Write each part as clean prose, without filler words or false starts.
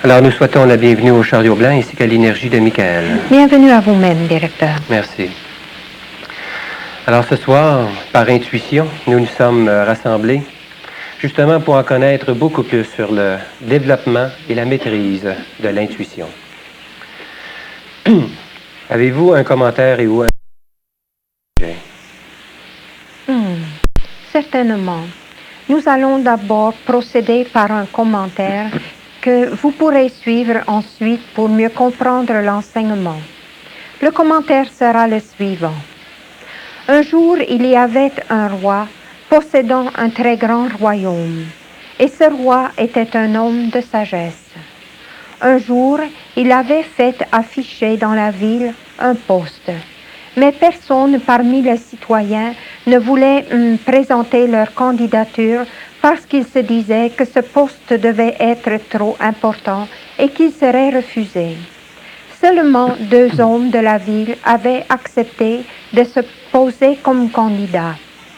Alors, nous souhaitons la bienvenue au Chariot Blanc ainsi qu'à l'énergie de Michael. Bienvenue à vous-même, directeur. Merci. Alors, ce soir, par intuition, nous nous sommes rassemblés justement pour en connaître beaucoup plus sur le développement et la maîtrise de l'intuition. Avez-vous un commentaire et ou un sujet? Certainement. Nous allons d'abord procéder par un commentaire que vous pourrez suivre ensuite pour mieux comprendre l'enseignement. Le commentaire sera le suivant. Un jour, il y avait un roi possédant un très grand royaume, et ce roi était un homme de sagesse. Un jour, il avait fait afficher dans la ville un poste, mais personne parmi les citoyens ne voulait présenter leur candidature parce qu'ils se disaient que ce poste devait être trop important et qu'il serait refusé. Seulement 2 hommes de la ville avaient accepté de se poser comme candidats.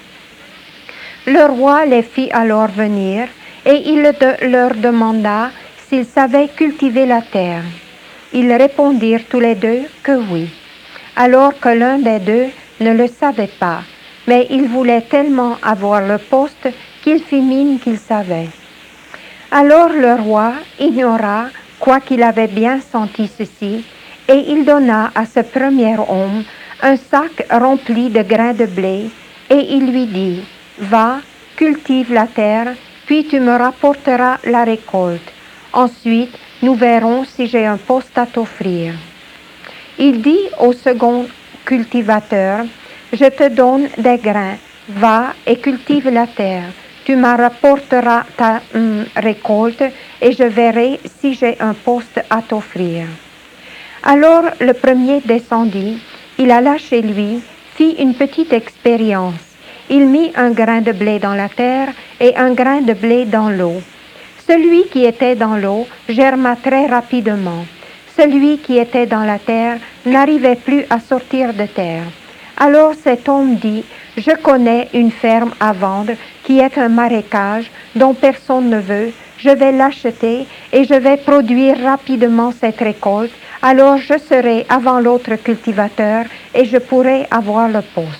Le roi les fit alors venir et il leur demanda s'ils savaient cultiver la terre. Ils répondirent tous les deux que oui, alors que l'un des deux ne le savait pas, mais il voulait tellement avoir le poste qu'il fit mine qu'il savait. Alors le roi ignora, quoiqu'il avait bien senti ceci, et il donna à ce premier homme un sac rempli de grains de blé, et il lui dit, « Va, cultive la terre, puis tu me rapporteras la récolte. Ensuite, nous verrons si j'ai un poste à t'offrir. » Il dit au second cultivateur, « Je te donne des grains, va et cultive la terre. Tu me rapporteras ta récolte et je verrai si j'ai un poste à t'offrir. » Alors le premier descendit, il alla chez lui, fit une petite expérience. Il mit un grain de blé dans la terre et un grain de blé dans l'eau. Celui qui était dans l'eau germa très rapidement. Celui qui était dans la terre n'arrivait plus à sortir de terre. Alors cet homme dit, « Je connais une ferme à vendre qui est un marécage dont personne ne veut. Je vais l'acheter et je vais produire rapidement cette récolte. Alors je serai avant l'autre cultivateur et je pourrai avoir le poste. »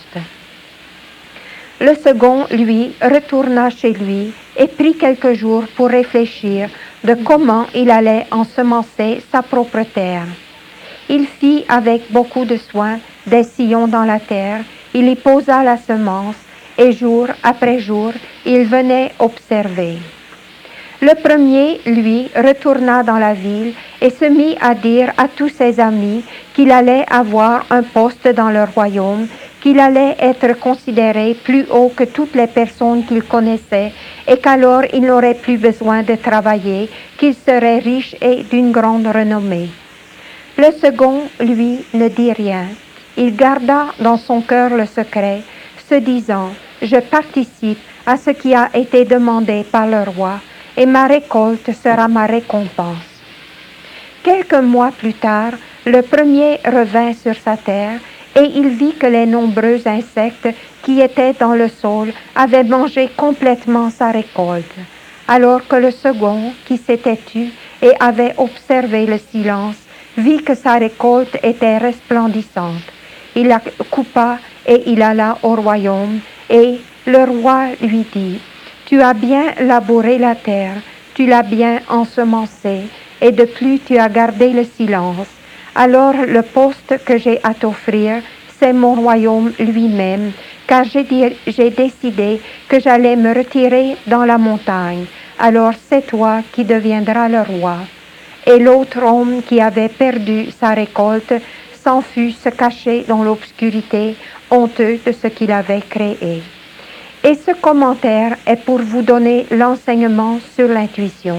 Le second, lui, retourna chez lui et prit quelques jours pour réfléchir de comment il allait ensemencer sa propre terre. Il fit avec beaucoup de soin des sillons dans la terre, il y posa la semence et jour après jour, il venait observer. Le premier, lui, retourna dans la ville et se mit à dire à tous ses amis qu'il allait avoir un poste dans leur royaume, qu'il allait être considéré plus haut que toutes les personnes qu'il connaissait et qu'alors il n'aurait plus besoin de travailler, qu'il serait riche et d'une grande renommée. Le second, lui, ne dit rien. Il garda dans son cœur le secret, se disant « Je participe à ce qui a été demandé par le roi, et ma récolte sera ma récompense. » Quelques mois plus tard, le premier revint sur sa terre et il vit que les nombreux insectes qui étaient dans le sol avaient mangé complètement sa récolte, alors que le second, qui s'était tu et avait observé le silence, vit que sa récolte était resplendissante. Il la coupa et il alla au royaume et le roi lui dit, « Tu as bien labouré la terre, tu l'as bien ensemencée, et de plus tu as gardé le silence. Alors le poste que j'ai à t'offrir, c'est mon royaume lui-même, car j'ai décidé que j'allais me retirer dans la montagne. Alors c'est toi qui deviendras le roi. » Et l'autre homme qui avait perdu sa récolte s'enfuit se cacher dans l'obscurité, honteux de ce qu'il avait créé. Et ce commentaire est pour vous donner l'enseignement sur l'intuition.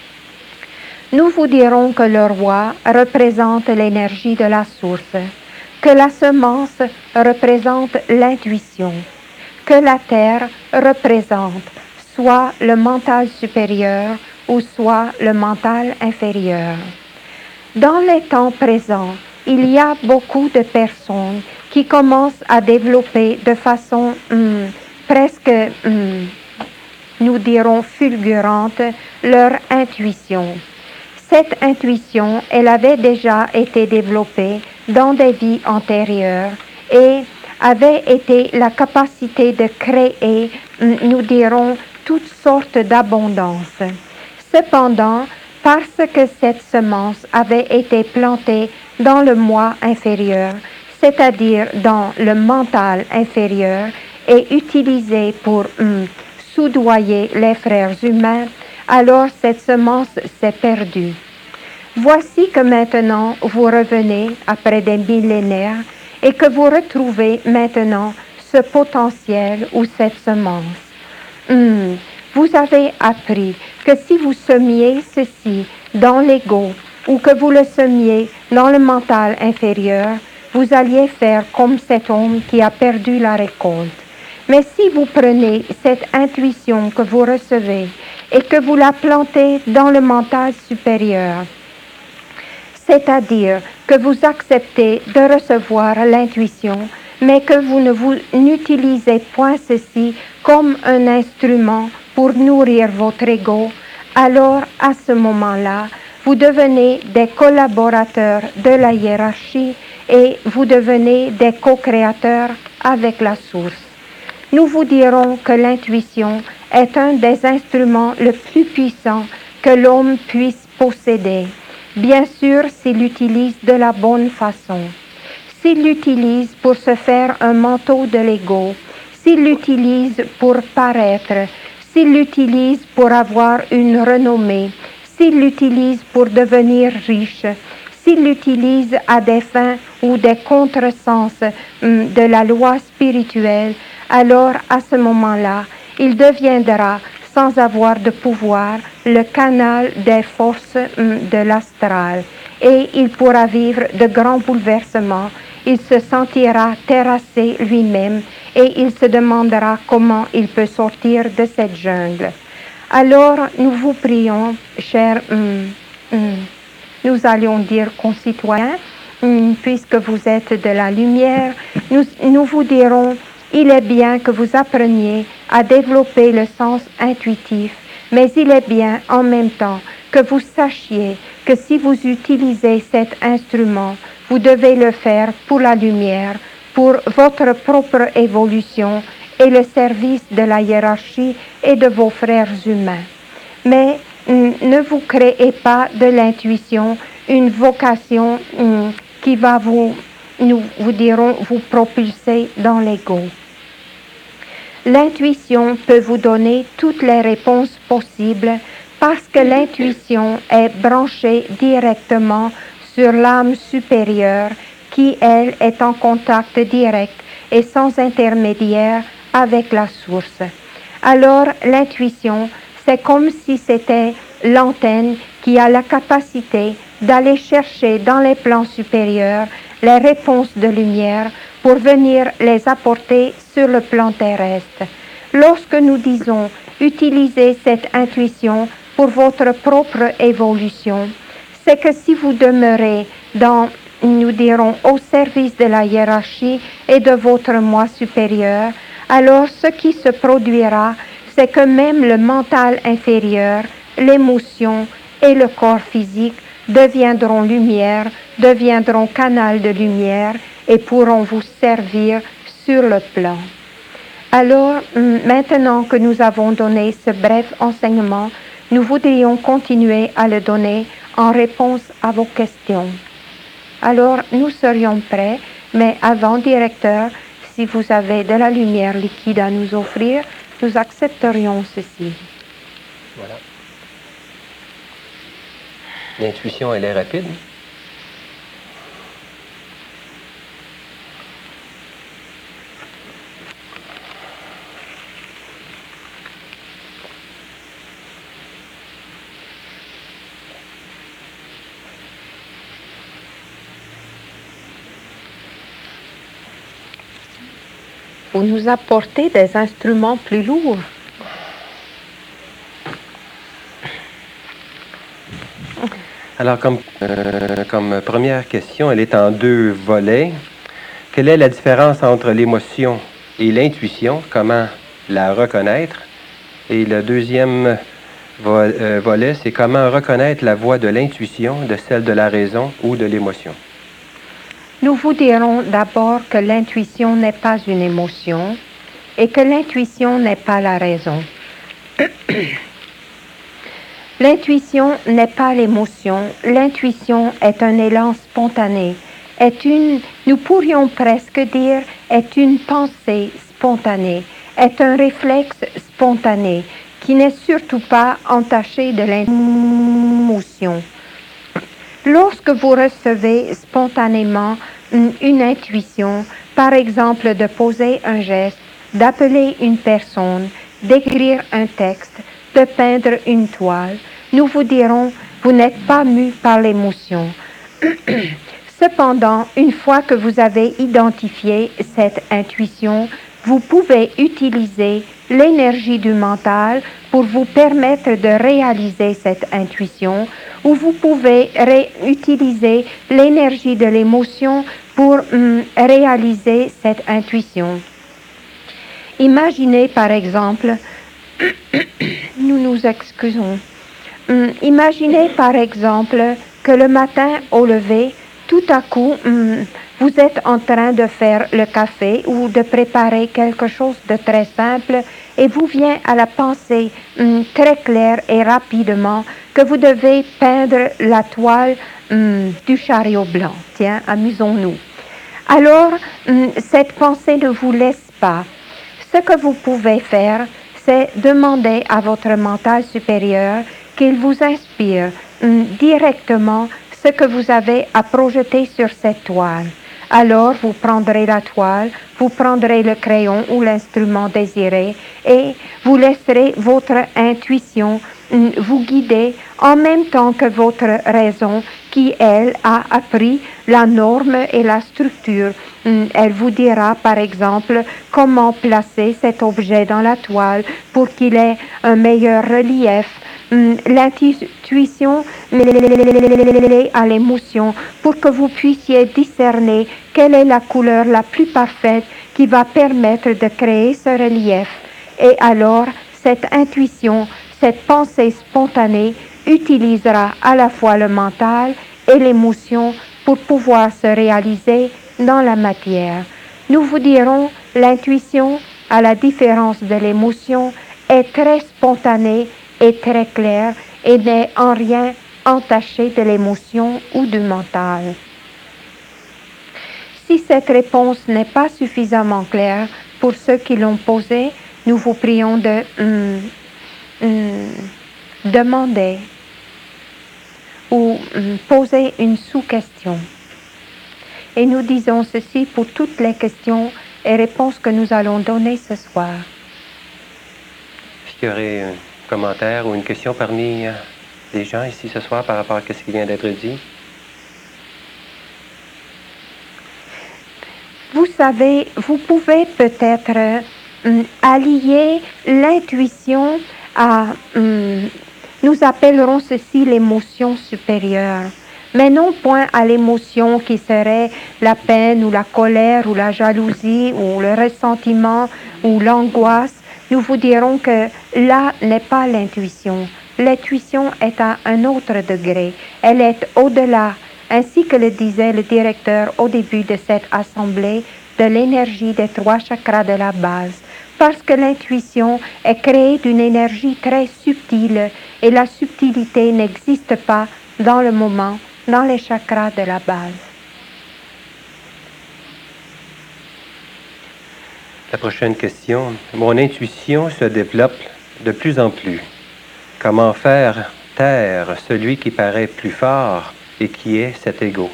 Nous vous dirons que le roi représente l'énergie de la source, que la semence représente l'intuition, que la terre représente soit le mental supérieur ou soit le mental inférieur. Dans les temps présents, il y a beaucoup de personnes qui commencent à développer de façon presque, nous dirons, fulgurante leur intuition. Cette intuition, elle avait déjà été développée dans des vies antérieures et avait été la capacité de créer, nous dirons, toutes sortes d'abondances. Cependant, parce que cette semence avait été plantée dans le moi inférieur, c'est-à-dire dans le mental inférieur, et utilisée pour soudoyer les frères humains, alors cette semence s'est perdue. Voici que maintenant vous revenez après des millénaires et que vous retrouvez maintenant ce potentiel ou cette semence. Vous avez appris que si vous semiez ceci dans l'ego ou que vous le semiez dans le mental inférieur, vous alliez faire comme cet homme qui a perdu la récolte. Mais si vous prenez cette intuition que vous recevez et que vous la plantez dans le mental supérieur, c'est-à-dire que vous acceptez de recevoir l'intuition, mais que vous n'utilisez point ceci comme un instrument pour nourrir votre ego, alors à ce moment-là, vous devenez des collaborateurs de la hiérarchie et vous devenez des co-créateurs avec la source. Nous vous dirons que l'intuition est un des instruments les plus puissants que l'homme puisse posséder. Bien sûr, s'il l'utilise de la bonne façon. S'il l'utilise pour se faire un manteau de l'ego, s'il l'utilise pour paraître, s'il l'utilise pour avoir une renommée, s'il l'utilise pour devenir riche, s'il l'utilise à des fins ou des contresens de la loi spirituelle, alors à ce moment-là, il deviendra, sans avoir de pouvoir, le canal des forces de l'astral et il pourra vivre de grands bouleversements. Il se sentira terrassé lui-même et il se demandera comment il peut sortir de cette jungle. Alors, nous vous prions, chers, nous allions dire concitoyens, puisque vous êtes de la lumière, nous vous dirons, il est bien que vous appreniez à développer le sens intuitif, mais il est bien en même temps que vous sachiez que si vous utilisez cet instrument, vous devez le faire pour la lumière, pour votre propre évolution et le service de la hiérarchie et de vos frères humains. Mais ne vous créez pas de l'intuition une vocation qui va nous dirons, vous propulser dans l'ego. L'intuition peut vous donner toutes les réponses possibles parce que l'intuition est branchée directement sur l'âme supérieure qui, elle, est en contact direct et sans intermédiaire avec la source. Alors, l'intuition, c'est comme si c'était l'antenne qui a la capacité d'aller chercher dans les plans supérieurs les réponses de lumière pour venir les apporter sur le plan terrestre. Lorsque nous disons utilisez cette intuition pour votre propre évolution, c'est que si vous demeurez dans, nous dirons, au service de la hiérarchie et de votre moi supérieur, alors ce qui se produira, c'est que même le mental inférieur, l'émotion et le corps physique deviendront lumière, deviendront canal de lumière et pourront vous servir sur le plan. Alors, maintenant que nous avons donné ce bref enseignement, nous voudrions continuer à le donner en réponse à vos questions. Alors, nous serions prêts, mais avant, directeur, si vous avez de la lumière liquide à nous offrir, nous accepterions ceci. Voilà. L'intuition, elle est rapide. Vous nous apportez des instruments plus lourds. Alors, comme première question, elle est en deux volets. Quelle est la différence entre l'émotion et l'intuition? Comment la reconnaître? Et la deuxième volet, c'est comment reconnaître la voix de l'intuition de celle de la raison ou de l'émotion. Nous vous dirons d'abord que l'intuition n'est pas une émotion et que l'intuition n'est pas la raison. L'intuition n'est pas l'émotion, l'intuition est un élan spontané, nous pourrions presque dire, est une pensée spontanée, est un réflexe spontané qui n'est surtout pas entaché de l'émotion. Lorsque vous recevez spontanément une intuition, par exemple de poser un geste, d'appeler une personne, d'écrire un texte, de peindre une toile, nous vous dirons, vous n'êtes pas mu par l'émotion. Cependant, une fois que vous avez identifié cette intuition, vous pouvez utiliser l'énergie du mental pour vous permettre de réaliser cette intuition, ou vous pouvez utiliser l'énergie de l'émotion pour réaliser cette intuition. Imaginez par exemple, nous nous excusons, imaginez par exemple que le matin au lever, tout à coup, vous êtes en train de faire le café ou de préparer quelque chose de très simple et vous vient à la pensée très claire et rapidement que vous devez peindre la toile du chariot blanc. Tiens, amusons-nous. Alors, cette pensée ne vous laisse pas. Ce que vous pouvez faire, c'est demander à votre mental supérieur qu'il vous inspire directement ce que vous avez à projeter sur cette toile. Alors, vous prendrez la toile, vous prendrez le crayon ou l'instrument désiré et vous laisserez votre intuition vous guider en même temps que votre raison qui, elle, a appris la norme et la structure. Elle vous dira, par exemple, comment placer cet objet dans la toile pour qu'il ait un meilleur relief. L'intuition mêlée à l'émotion pour que vous puissiez discerner quelle est la couleur la plus parfaite qui va permettre de créer ce relief. Et alors, cette intuition, cette pensée spontanée utilisera à la fois le mental et l'émotion pour pouvoir se réaliser dans la matière. Nous vous dirons, l'intuition, à la différence de l'émotion, est très spontanée et très claire et n'est en rien entachée de l'émotion ou du mental. Si cette réponse n'est pas suffisamment claire pour ceux qui l'ont posée, nous vous prions de demander ou poser une sous-question. Et nous disons ceci pour toutes les questions et réponses que nous allons donner ce soir. Est-ce qu'il y aurait un commentaire ou une question parmi les gens ici ce soir par rapport à ce qui vient d'être dit? Vous savez, vous pouvez peut-être allier l'intuition à, nous appellerons ceci l'émotion supérieure, mais non point à l'émotion qui serait la peine ou la colère ou la jalousie ou le ressentiment ou l'angoisse. Nous vous dirons que là n'est pas l'intuition. L'intuition est à un autre degré. Elle est au-delà, ainsi que le disait le directeur au début de cette assemblée, de l'énergie des 3 chakras de la base. Parce que l'intuition est créée d'une énergie très subtile et la subtilité n'existe pas dans le moment, dans les chakras de la base. La prochaine question. Mon intuition se développe de plus en plus. Comment faire taire celui qui paraît plus fort et qui est cet ego?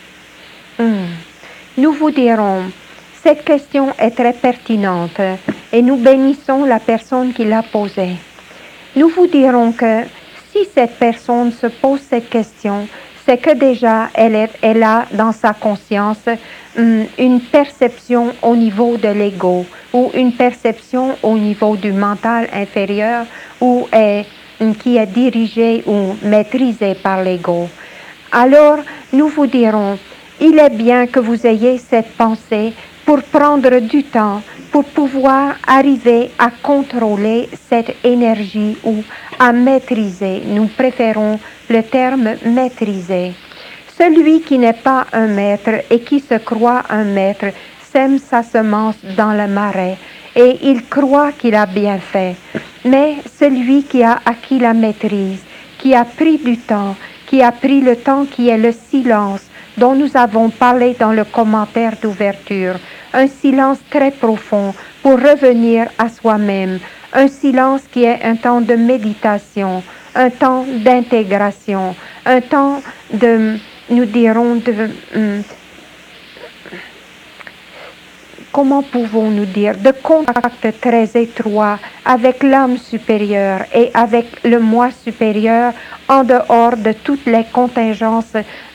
Nous vous dirons, cette question est très pertinente et nous bénissons la personne qui l'a posée. Nous vous dirons que si cette personne se pose cette question, c'est que déjà elle a dans sa conscience une perception au niveau de l'ego ou une perception au niveau du mental inférieur qui est dirigée ou maîtrisée par l'ego. Alors, nous vous dirons, il est bien que vous ayez cette pensée pour prendre du temps, pour pouvoir arriver à contrôler cette énergie ou à maîtriser. Nous préférons le terme maîtriser. Celui qui n'est pas un maître et qui se croit un maître sème sa semence dans le marais et il croit qu'il a bien fait. Mais celui qui a acquis la maîtrise, qui a pris du temps, qui a pris le temps qui est le silence dont nous avons parlé dans le commentaire d'ouverture, un silence très profond pour revenir à soi-même, un silence qui est un temps de méditation, un temps d'intégration, un temps de, nous dirons, comment pouvons-nous dire, de contact très étroit avec l'âme supérieure et avec le moi supérieur en dehors de toutes les contingences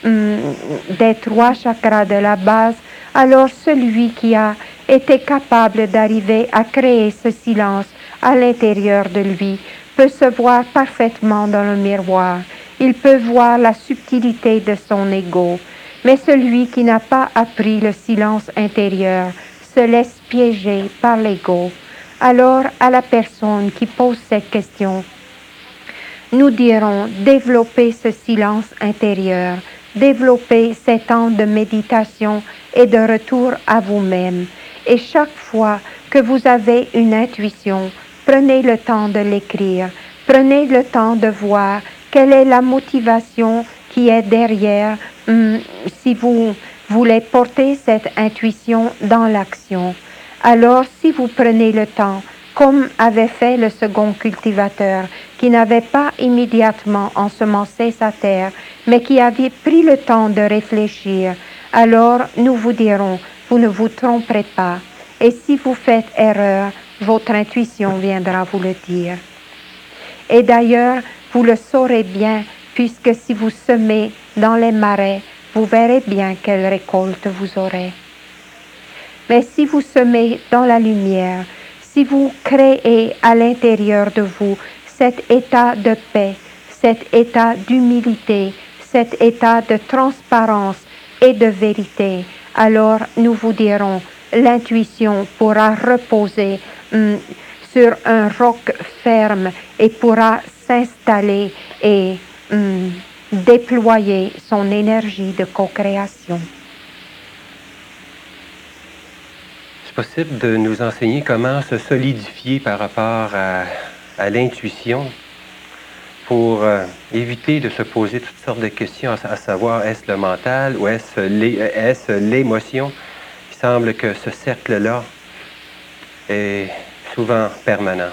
des 3 chakras de la base. Alors celui qui a été capable d'arriver à créer ce silence à l'intérieur de lui peut se voir parfaitement dans le miroir. Il peut voir la subtilité de son ego. Mais celui qui n'a pas appris le silence intérieur se laisse piéger par l'ego. Alors, à la personne qui pose cette question, nous dirons développer ce silence intérieur, développer ces temps de méditation et de retour à vous-même. Et chaque fois que vous avez une intuition, prenez le temps de l'écrire, prenez le temps de voir quelle est la motivation qui est derrière si vous voulez porter cette intuition dans l'action. Alors, si vous prenez le temps, comme avait fait le second cultivateur, qui n'avait pas immédiatement ensemencé sa terre, mais qui avait pris le temps de réfléchir, alors nous vous dirons, vous ne vous tromperez pas. Et si vous faites erreur, votre intuition viendra vous le dire. Et d'ailleurs, vous le saurez bien, puisque si vous semez dans les marais, vous verrez bien quelle récolte vous aurez. Mais si vous semez dans la lumière, si vous créez à l'intérieur de vous cet état de paix, cet état d'humilité, cet état de transparence et de vérité, alors nous vous dirons, l'intuition pourra reposer sur un roc ferme et pourra s'installer et déployer son énergie de co-création. C'est possible de nous enseigner comment se solidifier par rapport à l'intuition pour éviter de se poser toutes sortes de questions, à savoir est-ce le mental ou est-ce l'émotion? Il semble que ce cercle-là est souvent permanent.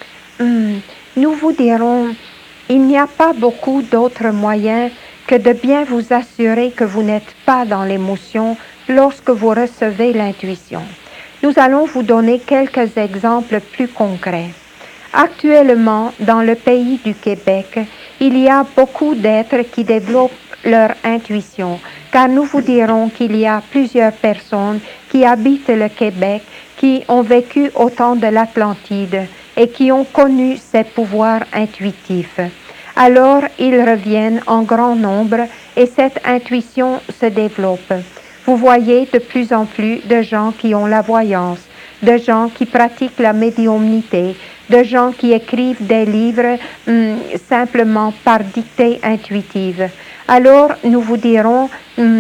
Nous vous dirons, il n'y a pas beaucoup d'autres moyens que de bien vous assurer que vous n'êtes pas dans l'émotion lorsque vous recevez l'intuition. Nous allons vous donner quelques exemples plus concrets. Actuellement, dans le pays du Québec, il y a beaucoup d'êtres qui développent leur intuition, car nous vous dirons qu'il y a plusieurs personnes qui habitent le Québec, qui ont vécu au temps de l'Atlantide et qui ont connu ces pouvoirs intuitifs. Alors, ils reviennent en grand nombre et cette intuition se développe. Vous voyez de plus en plus de gens qui ont la voyance, de gens qui pratiquent la médiumnité, de gens qui écrivent des livres simplement par dictée intuitive. Alors, nous vous dirons,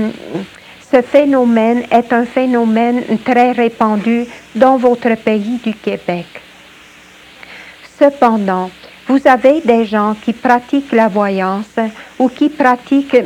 ce phénomène est un phénomène très répandu dans votre pays du Québec. Cependant, vous avez des gens qui pratiquent la voyance ou qui pratiquent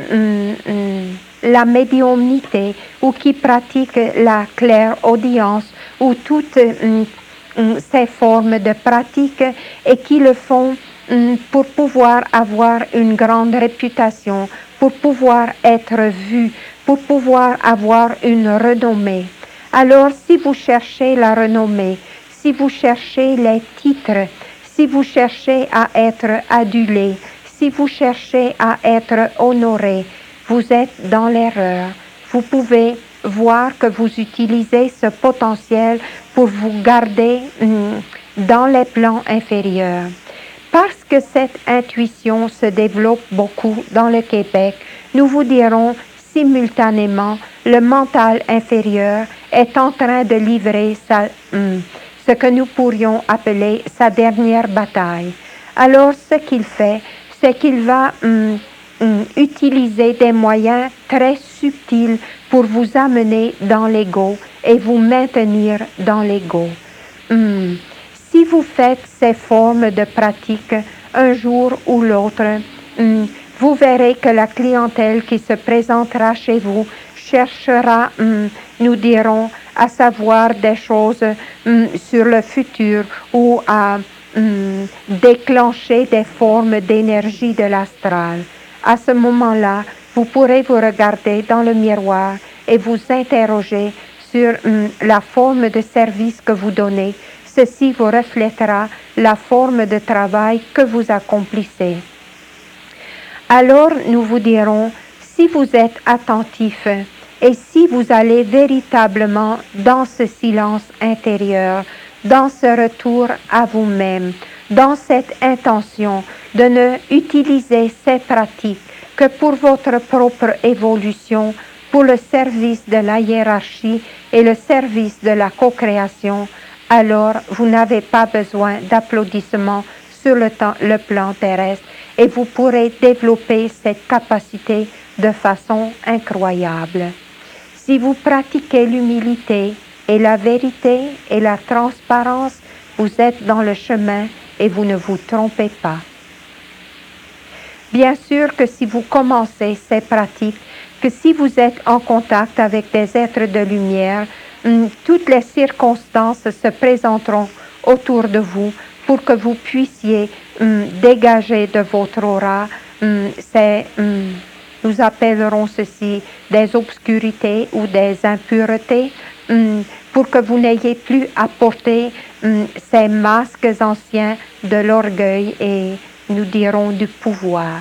la médiumnité ou qui pratiquent la clairaudience ou toutes ces formes de pratique et qui le font pour pouvoir avoir une grande réputation, pour pouvoir être vus, pour pouvoir avoir une renommée. Alors, si vous cherchez la renommée, si vous cherchez les titres, si vous cherchez à être adulé, si vous cherchez à être honoré, vous êtes dans l'erreur. Vous pouvez voir que vous utilisez ce potentiel pour vous garder dans les plans inférieurs. Parce que cette intuition se développe beaucoup dans le Québec, nous vous dirons simultanément, le mental inférieur est en train de livrer ce que nous pourrions appeler sa dernière bataille. Alors ce qu'il fait, c'est qu'il va utiliser des moyens très subtils pour vous amener dans l'ego et vous maintenir dans l'ego. Si vous faites ces formes de pratique un jour ou l'autre, vous verrez que la clientèle qui se présentera chez vous cherchera, nous dirons, à savoir des choses sur le futur ou à déclencher des formes d'énergie de l'astral. À ce moment-là, vous pourrez vous regarder dans le miroir et vous interroger sur la forme de service que vous donnez. Ceci vous reflètera la forme de travail que vous accomplissez. Alors nous vous dirons, si vous êtes attentif et si vous allez véritablement dans ce silence intérieur, dans ce retour à vous-même, dans cette intention de ne utiliser ces pratiques que pour votre propre évolution, pour le service de la hiérarchie et le service de la co-création, alors vous n'avez pas besoin d'applaudissements sur le plan terrestre et vous pourrez développer cette capacité de façon incroyable. Si vous pratiquez l'humilité et la vérité et la transparence, vous êtes dans le chemin et vous ne vous trompez pas. Bien sûr que si vous commencez ces pratiques, que si vous êtes en contact avec des êtres de lumière, toutes les circonstances se présenteront autour de vous pour que vous puissiez dégager de votre aura nous appellerons ceci des obscurités ou des impuretés, pour que vous n'ayez plus à porter ces masques anciens de l'orgueil et nous dirons du pouvoir.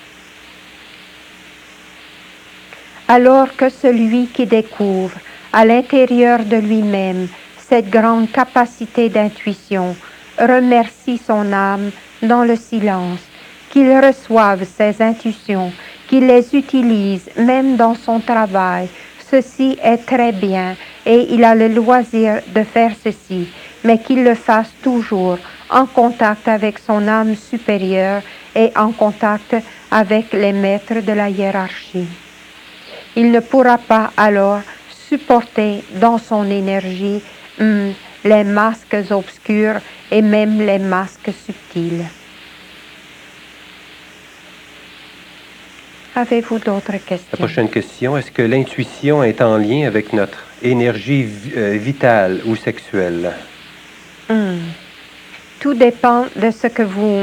Alors que celui qui découvre à l'intérieur de lui-même cette grande capacité d'intuition remercie son âme dans le silence, qu'il reçoive ses intuitions, qu'il les utilise même dans son travail. Ceci est très bien et il a le loisir de faire ceci, mais qu'il le fasse toujours en contact avec son âme supérieure et en contact avec les maîtres de la hiérarchie. Il ne pourra pas alors supporter dans son énergie les masques obscurs et même les masques subtils. Avez-vous d'autres questions? La prochaine question, est-ce que l'intuition est en lien avec notre énergie vitale ou sexuelle? Tout dépend de ce que vous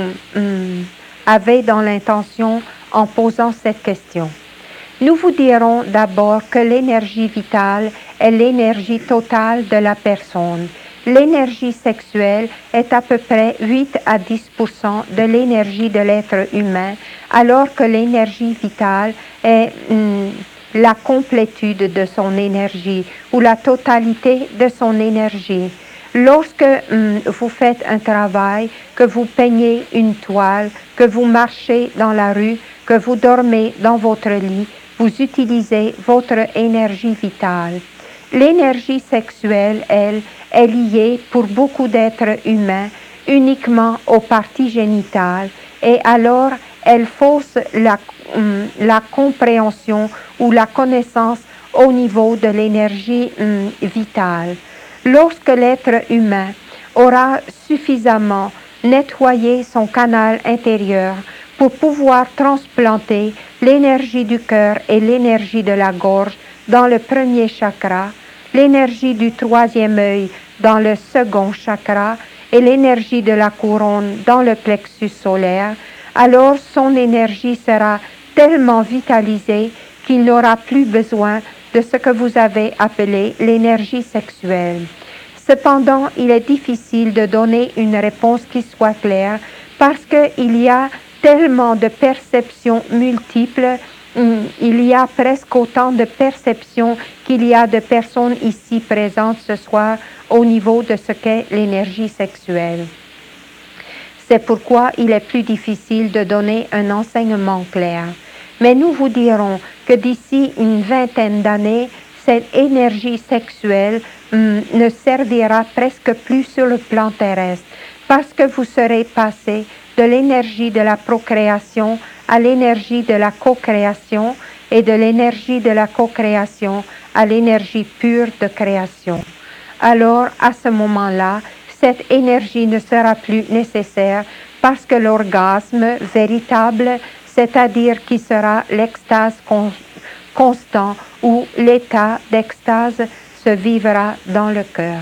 avez dans l'intention en posant cette question. Nous vous dirons d'abord que l'énergie vitale est l'énergie totale de la personne. L'énergie sexuelle est à peu près 8 à 10% de l'énergie de l'être humain, alors que l'énergie vitale est la complétude de son énergie ou la totalité de son énergie. Lorsque vous faites un travail, que vous peignez une toile, que vous marchez dans la rue, que vous dormez dans votre lit, vous utilisez votre énergie vitale. L'énergie sexuelle, elle, est liée pour beaucoup d'êtres humains uniquement aux parties génitales et alors elle fausse la compréhension ou la connaissance au niveau de l'énergie vitale. Lorsque l'être humain aura suffisamment nettoyé son canal intérieur pour pouvoir transplanter l'énergie du cœur et l'énergie de la gorge dans le premier chakra, l'énergie du troisième œil dans le second chakra et l'énergie de la couronne dans le plexus solaire, alors son énergie sera tellement vitalisée qu'il n'aura plus besoin de ce que vous avez appelé l'énergie sexuelle. Cependant, il est difficile de donner une réponse qui soit claire parce qu'il y a tellement de perceptions multiples, il y a presque autant de perceptions qu'il y a de personnes ici présentes ce soir au niveau de ce qu'est l'énergie sexuelle. C'est pourquoi il est plus difficile de donner un enseignement clair. Mais nous vous dirons que d'ici une vingtaine d'années, cette énergie sexuelle ne servira presque plus sur le plan terrestre parce que vous serez passé de l'énergie de la procréation à l'énergie de la co-création et de l'énergie de la co-création à l'énergie pure de création. Alors, à ce moment-là, cette énergie ne sera plus nécessaire parce que l'orgasme véritable, c'est-à-dire qui sera l'extase constant ou l'état d'extase, se vivra dans le cœur.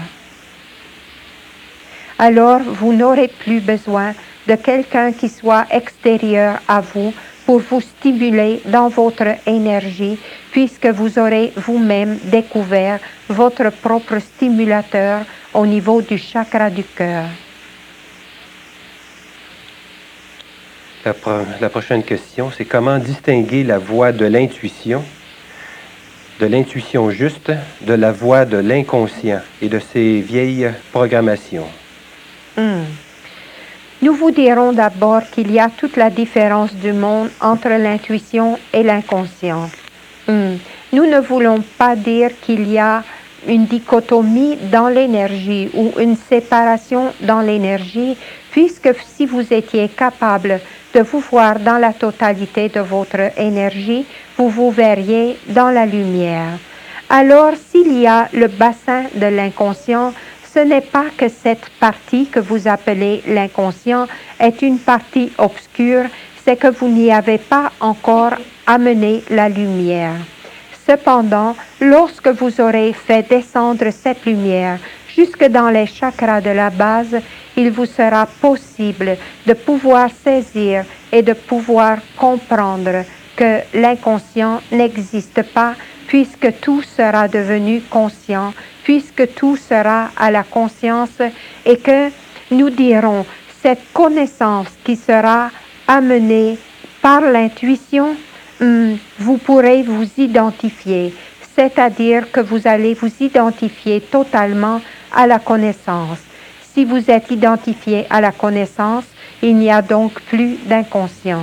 Alors, vous n'aurez plus besoin de quelqu'un qui soit extérieur à vous pour vous stimuler dans votre énergie, puisque vous aurez vous-même découvert votre propre stimulateur au niveau du chakra du cœur. La prochaine question, c'est comment distinguer la voix de l'intuition juste, de la voix de l'inconscient et de ses vieilles programmations? Nous vous dirons d'abord qu'il y a toute la différence du monde entre l'intuition et l'inconscient. Nous ne voulons pas dire qu'il y a une dichotomie dans l'énergie ou une séparation dans l'énergie, puisque si vous étiez capable de vous voir dans la totalité de votre énergie, vous vous verriez dans la lumière. Alors, s'il y a le bassin de l'inconscient, ce n'est pas que cette partie que vous appelez l'inconscient est une partie obscure, c'est que vous n'y avez pas encore amené la lumière. Cependant, lorsque vous aurez fait descendre cette lumière jusque dans les chakras de la base, il vous sera possible de pouvoir saisir et de pouvoir comprendre que l'inconscient n'existe pas, puisque tout sera devenu conscient, puisque tout sera à la conscience, et que nous dirons cette connaissance qui sera amenée par l'intuition, vous pourrez vous identifier, c'est-à-dire que vous allez vous identifier totalement à la connaissance. Si vous êtes identifié à la connaissance, il n'y a donc plus d'inconscient.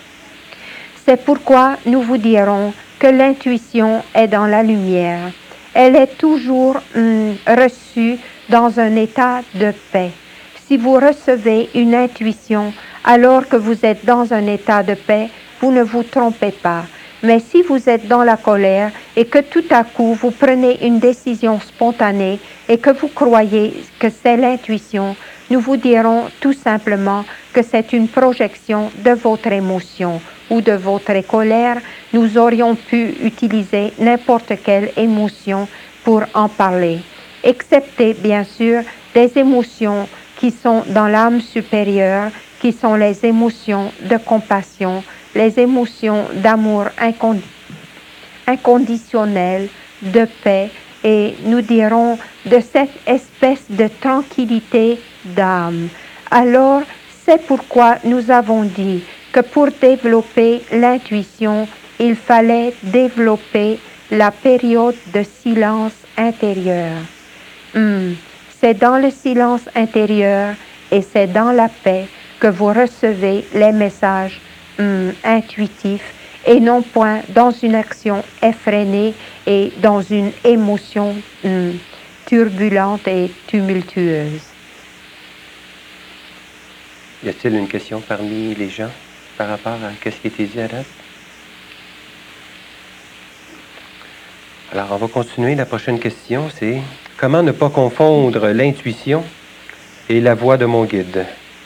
C'est pourquoi nous vous dirons que l'intuition est dans la lumière. Elle est toujours reçue dans un état de paix. Si vous recevez une intuition alors que vous êtes dans un état de paix, vous ne vous trompez pas. Mais si vous êtes dans la colère et que tout à coup vous prenez une décision spontanée et que vous croyez que c'est l'intuition, nous vous dirons tout simplement que c'est une projection de votre émotion ou de votre colère. Nous aurions pu utiliser n'importe quelle émotion pour en parler, excepté bien sûr des émotions qui sont dans l'âme supérieure, qui sont les émotions de compassion, les émotions d'amour inconditionnel, de paix, et nous dirons de cette espèce de tranquillité d'âme. Alors, c'est pourquoi nous avons dit que pour développer l'intuition, il fallait développer la période de silence intérieur. C'est dans le silence intérieur et c'est dans la paix que vous recevez les messages intuitifs et non point dans une action effrénée et dans une émotion turbulente et tumultueuse. Y a-t-il une question parmi les gens par rapport à ce qui a été dit à date? Alors, on va continuer. La prochaine question, c'est comment ne pas confondre l'intuition et la voix de mon guide?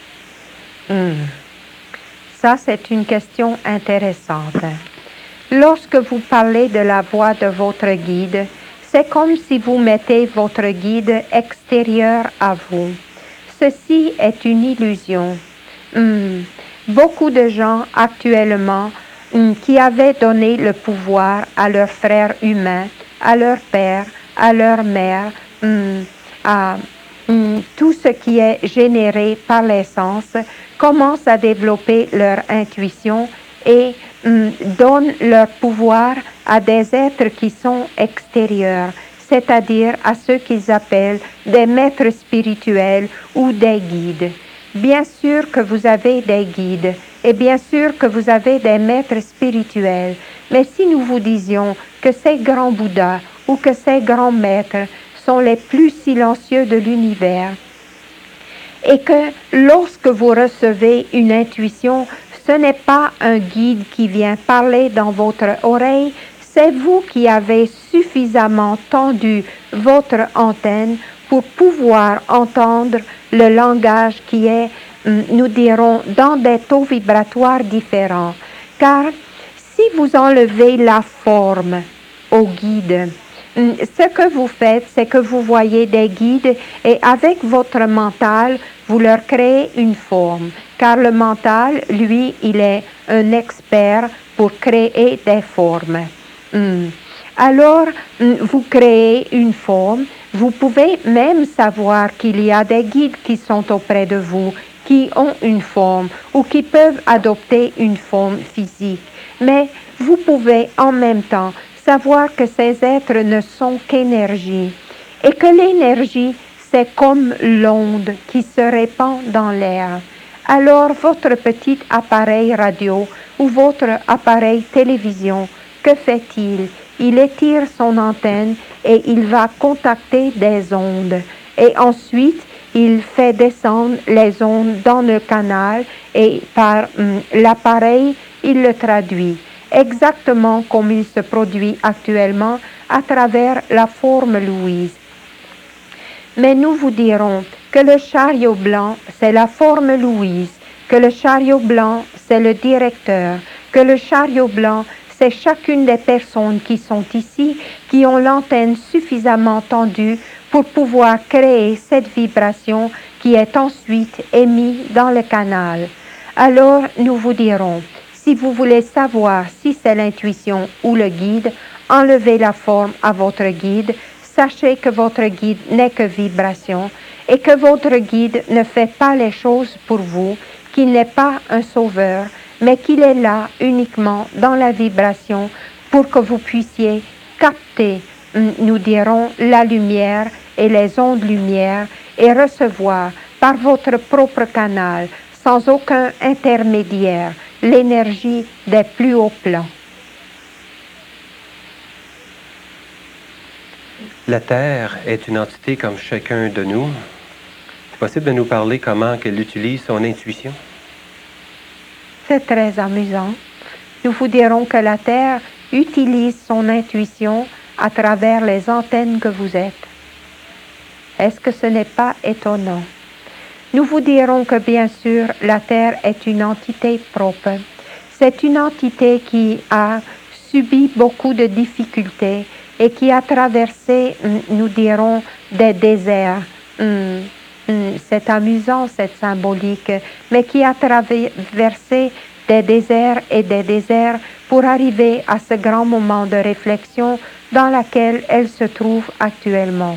Ça, c'est une question intéressante. Lorsque vous parlez de la voix de votre guide, c'est comme si vous mettez votre guide extérieur à vous. Ceci est une illusion. Beaucoup de gens actuellement qui avaient donné le pouvoir à leurs frères humains, à leur père, à leur mère, à tout ce qui est généré par l'essence, commencent à développer leur intuition et donnent leur pouvoir à des êtres qui sont extérieurs, c'est-à-dire à ceux qu'ils appellent des maîtres spirituels ou des guides. Bien sûr que vous avez des guides et bien sûr que vous avez des maîtres spirituels, mais si nous vous disions que ces grands Bouddhas ou que ces grands maîtres sont les plus silencieux de l'univers et que lorsque vous recevez une intuition, ce n'est pas un guide qui vient parler dans votre oreille, c'est vous qui avez suffisamment tendu votre antenne pour pouvoir entendre le langage qui est, nous dirons, dans des taux vibratoires différents. Car si vous enlevez la forme au guide, ce que vous faites, c'est que vous voyez des guides et avec votre mental, vous leur créez une forme. Car le mental, lui, il est un expert pour créer des formes. Alors, vous créez une forme. Vous pouvez même savoir qu'il y a des guides qui sont auprès de vous, qui ont une forme ou qui peuvent adopter une forme physique. Mais vous pouvez en même temps savoir que ces êtres ne sont qu'énergie et que l'énergie, c'est comme l'onde qui se répand dans l'air. Alors, votre petit appareil radio ou votre appareil télévision, que fait-il? Il étire son antenne et il va contacter des ondes. Et ensuite, il fait descendre les ondes dans le canal et par l'appareil, il le traduit. Exactement comme il se produit actuellement à travers la forme Louise. Mais nous vous dirons que le chariot blanc, c'est la forme Louise, que le chariot blanc, c'est le directeur, que le chariot blanc, c'est chacune des personnes qui sont ici, qui ont l'antenne suffisamment tendue pour pouvoir créer cette vibration qui est ensuite émise dans le canal. Alors, nous vous dirons, si vous voulez savoir si c'est l'intuition ou le guide, enlevez la forme à votre guide. Sachez que votre guide n'est que vibration et que votre guide ne fait pas les choses pour vous, qu'il n'est pas un sauveur, mais qu'il est là uniquement dans la vibration pour que vous puissiez capter, nous dirons, la lumière et les ondes lumière et recevoir par votre propre canal, sans aucun intermédiaire, l'énergie des plus hauts plans. La Terre est une entité comme chacun de nous. C'est possible de nous parler comment qu'elle utilise son intuition? C'est très amusant. Nous vous dirons que la Terre utilise son intuition à travers les antennes que vous êtes. Est-ce que ce n'est pas étonnant? Nous vous dirons que bien sûr, la Terre est une entité propre. C'est une entité qui a subi beaucoup de difficultés et qui a traversé, nous dirons, des déserts. C'est amusant, cette symbolique, mais qui a traversé des déserts et des déserts pour arriver à ce grand moment de réflexion dans lequel elle se trouve actuellement.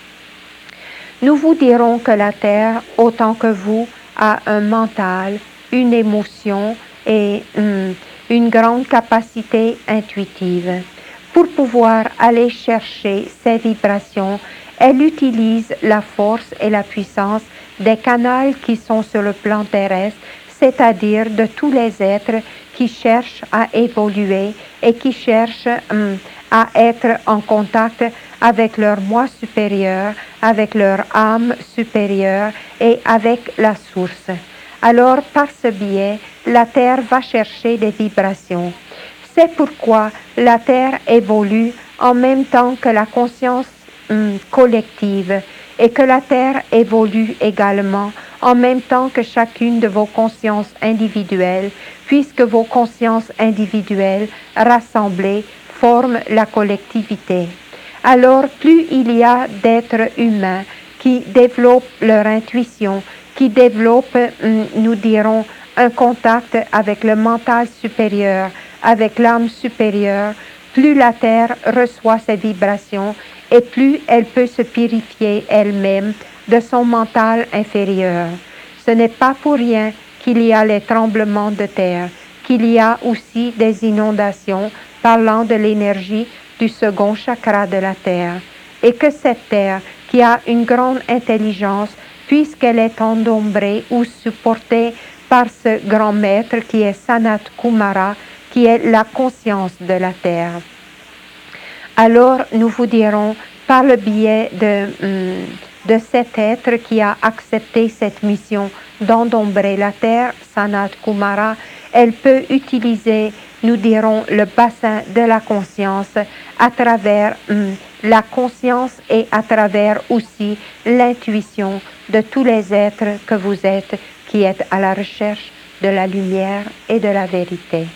Nous vous dirons que la Terre, autant que vous, a un mental, une émotion et une grande capacité intuitive. Pour pouvoir aller chercher ces vibrations, elle utilise la force et la puissance des canaux qui sont sur le plan terrestre, c'est-à-dire de tous les êtres qui cherchent à évoluer et qui cherchent à être en contact avec leur moi supérieur, avec leur âme supérieure et avec la source. Alors, par ce biais, la Terre va chercher des vibrations. C'est pourquoi la Terre évolue en même temps que la conscience collective et que la Terre évolue également en même temps que chacune de vos consciences individuelles, puisque vos consciences individuelles rassemblées forment la collectivité. Alors, plus il y a d'êtres humains qui développent leur intuition, qui développent, nous dirons, un contact avec le mental supérieur, avec l'âme supérieure, plus la Terre reçoit ces vibrations et plus elle peut se purifier elle-même de son mental inférieur. Ce n'est pas pour rien qu'il y a les tremblements de terre, qu'il y a aussi des inondations parlant de l'énergie du second chakra de la Terre, et que cette Terre, qui a une grande intelligence, puisqu'elle est endombrée ou supportée par ce grand maître qui est Sanat Kumara, qui est la conscience de la Terre. Alors, nous vous dirons, par le biais de cet être qui a accepté cette mission d'endombrer la terre, Sanat Kumara, elle peut utiliser, nous dirons, le bassin de la conscience à travers la conscience et à travers aussi l'intuition de tous les êtres que vous êtes, qui êtes à la recherche de la lumière et de la vérité.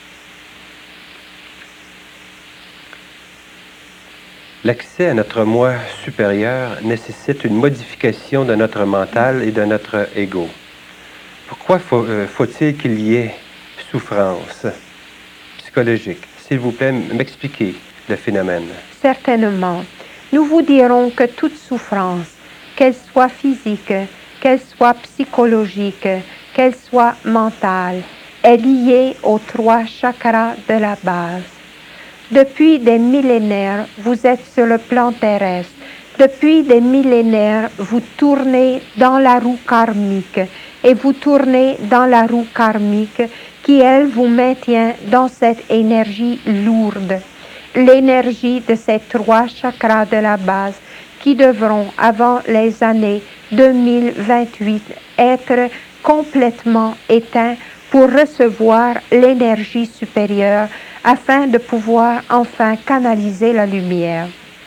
L'accès à notre moi supérieur nécessite une modification de notre mental et de notre ego. Pourquoi faut-il qu'il y ait souffrance psychologique? S'il vous plaît, m'expliquez le phénomène. Certainement. Nous vous dirons que toute souffrance, qu'elle soit physique, qu'elle soit psychologique, qu'elle soit mentale, est liée aux 3 chakras de la base. Depuis des millénaires, vous êtes sur le plan terrestre. Depuis des millénaires, vous tournez dans la roue karmique et vous tournez dans la roue karmique qui, elle, vous maintient dans cette énergie lourde, l'énergie de ces 3 chakras de la base qui devront, avant les années 2028, être complètement éteints pour recevoir l'énergie supérieure afin de pouvoir enfin canaliser la lumière.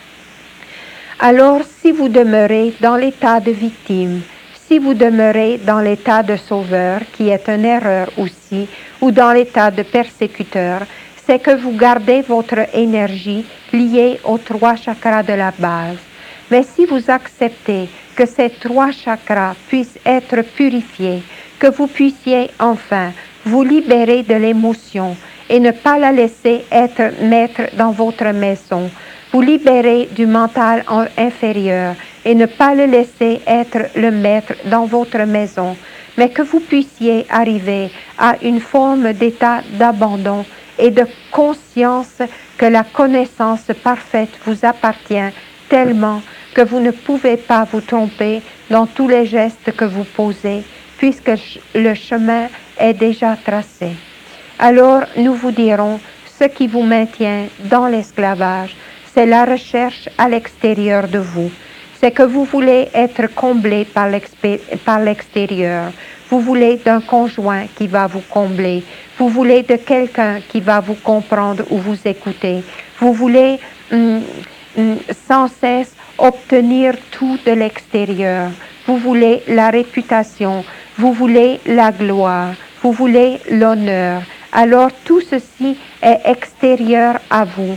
Alors, si vous demeurez dans l'état de victime, si vous demeurez dans l'état de sauveur, qui est une erreur aussi, ou dans l'état de persécuteur, c'est que vous gardez votre énergie liée aux 3 chakras de la base. Mais si vous acceptez que ces 3 chakras puissent être purifiés, que vous puissiez enfin vous libérer de l'émotion et ne pas la laisser être maître dans votre maison, vous libérer du mental inférieur et ne pas le laisser être le maître dans votre maison, mais que vous puissiez arriver à une forme d'état d'abandon et de conscience que la connaissance parfaite vous appartient tellement que vous ne pouvez pas vous tromper dans tous les gestes que vous posez, puisque le chemin est déjà tracé. Alors nous vous dirons, ce qui vous maintient dans l'esclavage, c'est la recherche à l'extérieur de vous. C'est que vous voulez être comblé par l'extérieur. Vous voulez d'un conjoint qui va vous combler. Vous voulez de quelqu'un qui va vous comprendre ou vous écouter. Vous voulez sans cesse obtenir tout de l'extérieur. Vous voulez la réputation. Vous voulez la gloire. Vous voulez l'honneur. Alors tout ceci est extérieur à vous.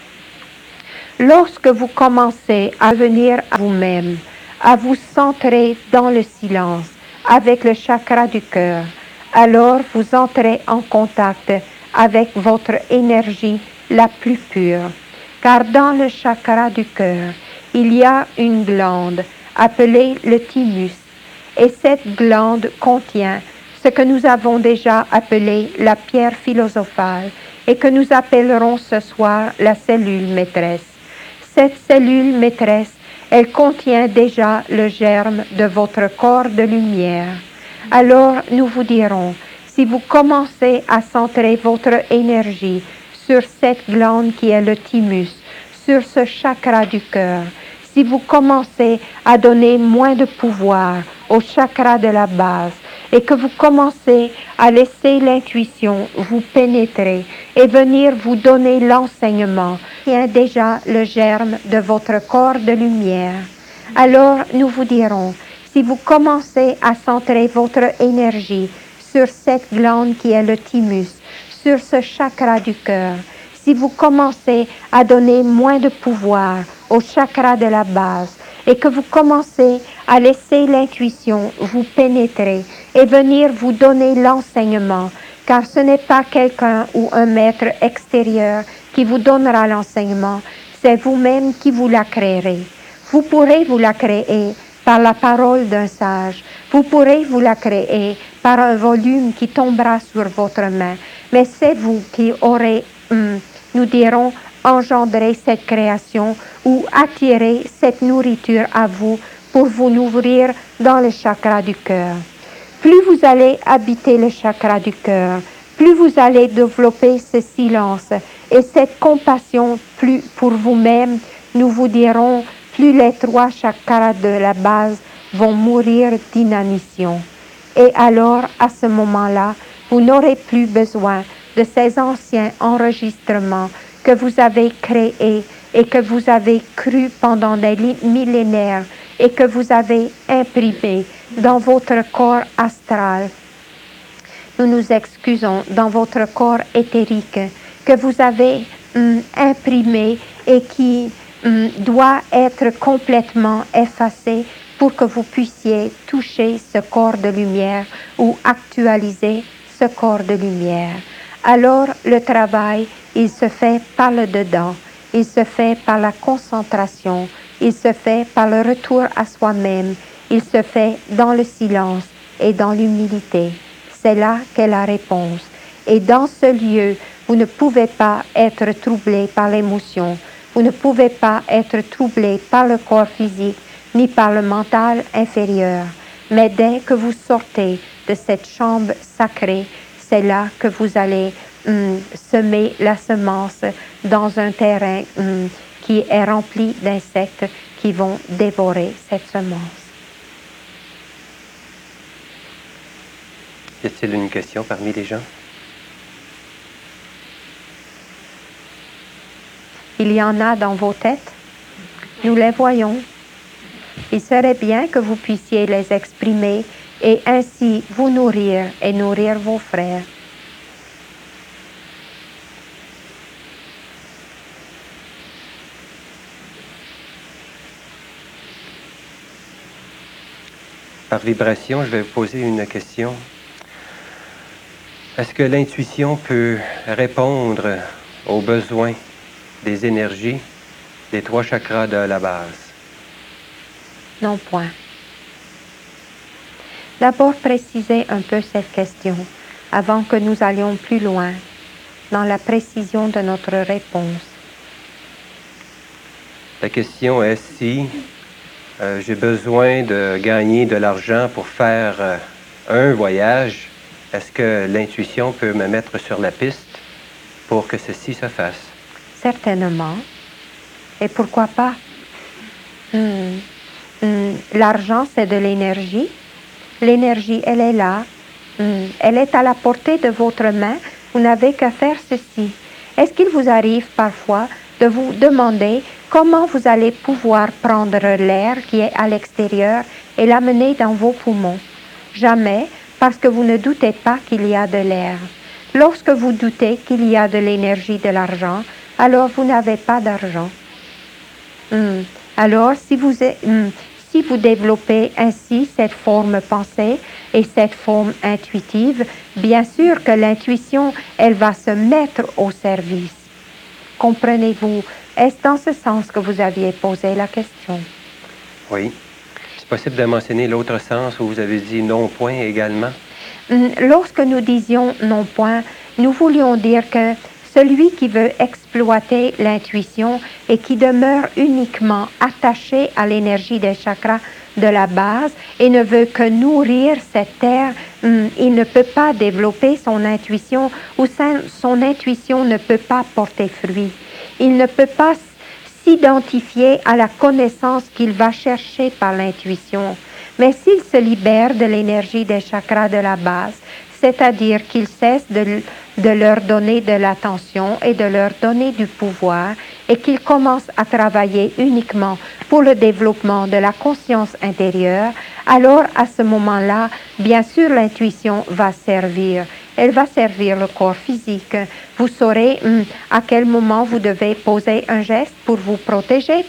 Lorsque vous commencez à venir à vous-même, à vous centrer dans le silence avec le chakra du cœur, alors vous entrez en contact avec votre énergie la plus pure. Car dans le chakra du cœur, il y a une glande appelée le thymus. Et cette glande contient ce que nous avons déjà appelé la pierre philosophale et que nous appellerons ce soir la cellule maîtresse. Cette cellule maîtresse, elle contient déjà le germe de votre corps de lumière. Alors nous vous dirons, si vous commencez à centrer votre énergie sur cette glande qui est le thymus, sur ce chakra du cœur, si vous commencez à donner moins de pouvoir au chakra de la base et que vous commencez à laisser l'intuition vous pénétrer et venir vous donner l'enseignement qui est déjà le germe de votre corps de lumière, alors nous vous dirons, si vous commencez à centrer votre énergie sur cette glande qui est le thymus, sur ce chakra du cœur, si vous commencez à donner moins de pouvoir au chakra de la base et que vous commencez à laisser l'intuition vous pénétrer et venir vous donner l'enseignement, car ce n'est pas quelqu'un ou un maître extérieur qui vous donnera l'enseignement, c'est vous-même qui vous la créerez. Vous pourrez vous la créer par la parole d'un sage, vous pourrez vous la créer par un volume qui tombera sur votre main, mais c'est vous qui aurez, nous dirons, engendré cette création ou attiré cette nourriture à vous pour vous nourrir dans le chakra du cœur. Plus vous allez habiter le chakra du cœur, plus vous allez développer ce silence et cette compassion plus pour vous-même, nous vous dirons, plus les 3 chakras de la base vont mourir d'inanition. Et alors, à ce moment-là, vous n'aurez plus besoin de ces anciens enregistrements que vous avez créés et que vous avez cru pendant des millénaires et que vous avez imprimés dans votre corps astral. Nous nous excusons, dans votre corps éthérique que vous avez imprimé et qui doit être complètement effacé pour que vous puissiez toucher ce corps de lumière ou actualiser ce corps de lumière. Alors, le travail, il se fait par le dedans, il se fait par la concentration, il se fait par le retour à soi-même, il se fait dans le silence et dans l'humilité. C'est là qu'est la réponse. Et dans ce lieu, vous ne pouvez pas être troublé par l'émotion, vous ne pouvez pas être troublé par le corps physique, ni par le mental inférieur. Mais dès que vous sortez de cette chambre sacrée, c'est là que vous allez semer la semence dans un terrain qui est rempli d'insectes qui vont dévorer cette semence. Y a-t-il une question parmi les gens? Il y en a dans vos têtes. Nous les voyons. Il serait bien que vous puissiez les exprimer et ainsi vous nourrir et nourrir vos frères. Par vibration, je vais vous poser une question. Est-ce que l'intuition peut répondre aux besoins des énergies des 3 chakras de la base? Non point. D'abord, précisez un peu cette question avant que nous allions plus loin dans la précision de notre réponse. La question est si j'ai besoin de gagner de l'argent pour faire un voyage, est-ce que l'intuition peut me mettre sur la piste pour que ceci se fasse? Certainement. Et pourquoi pas? L'argent, c'est de l'énergie. L'énergie, elle est là. Elle est à la portée de votre main. Vous n'avez qu'à faire ceci. Est-ce qu'il vous arrive parfois de vous demander comment vous allez pouvoir prendre l'air qui est à l'extérieur et l'amener dans vos poumons? Jamais, parce que vous ne doutez pas qu'il y a de l'air. Lorsque vous doutez qu'il y a de l'énergie, de l'argent, alors vous n'avez pas d'argent. Alors, si vous développez ainsi cette forme pensée et cette forme intuitive, bien sûr que l'intuition, elle va se mettre au service. Comprenez-vous? Est-ce dans ce sens que vous aviez posé la question? Oui. C'est possible de mentionner l'autre sens où vous avez dit non point également? Lorsque nous disions non point, nous voulions dire que celui qui veut exploiter l'intuition et qui demeure uniquement attaché à l'énergie des chakras de la base et ne veut que nourrir cette terre, il ne peut pas développer son intuition ou son intuition ne peut pas porter fruit. Il ne peut pas s'identifier à la connaissance qu'il va chercher par l'intuition. Mais s'il se libère de l'énergie des chakras de la base, c'est-à-dire qu'il cesse de leur donner de l'attention et de leur donner du pouvoir et qu'il commence à travailler uniquement pour le développement de la conscience intérieure, alors à ce moment-là, bien sûr, l'intuition va servir. Elle va servir le corps physique. Vous saurez à quel moment vous devez poser un geste pour vous protéger,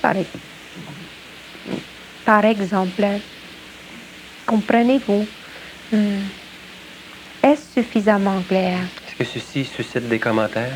par exemple. Comprenez-vous? Est-ce suffisamment clair? Est-ce que ceci suscite des commentaires?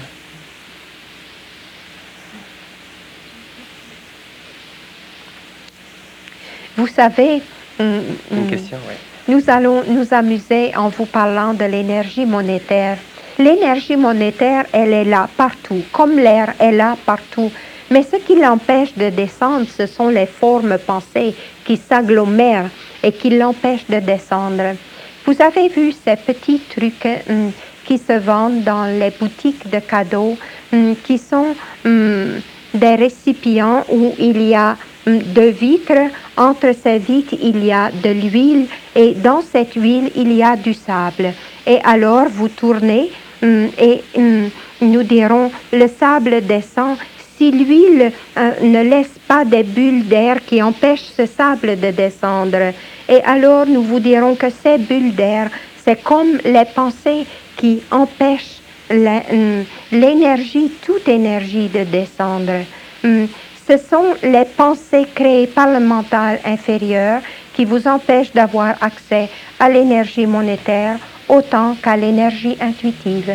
Vous savez, Une question, oui. nous allons nous amuser en vous parlant de l'énergie monétaire. L'énergie monétaire, elle est là partout, comme l'air est là partout. Mais ce qui l'empêche de descendre, ce sont les formes pensées qui s'agglomèrent et qui l'empêchent de descendre. Vous avez vu ces petits trucs qui se vendent dans les boutiques de cadeaux, qui sont des récipients où il y a de vitre. Entre ces vitres, il y a de l'huile et dans cette huile, il y a du sable. Et alors, vous tournez et nous dirons, le sable descend. Si l'huile ne laisse pas des bulles d'air qui empêchent ce sable de descendre, et alors nous vous dirons que ces bulles d'air, c'est comme les pensées qui empêchent l'énergie, toute énergie de descendre. Ce sont les pensées créées par le mental inférieur qui vous empêchent d'avoir accès à l'énergie monétaire autant qu'à l'énergie intuitive.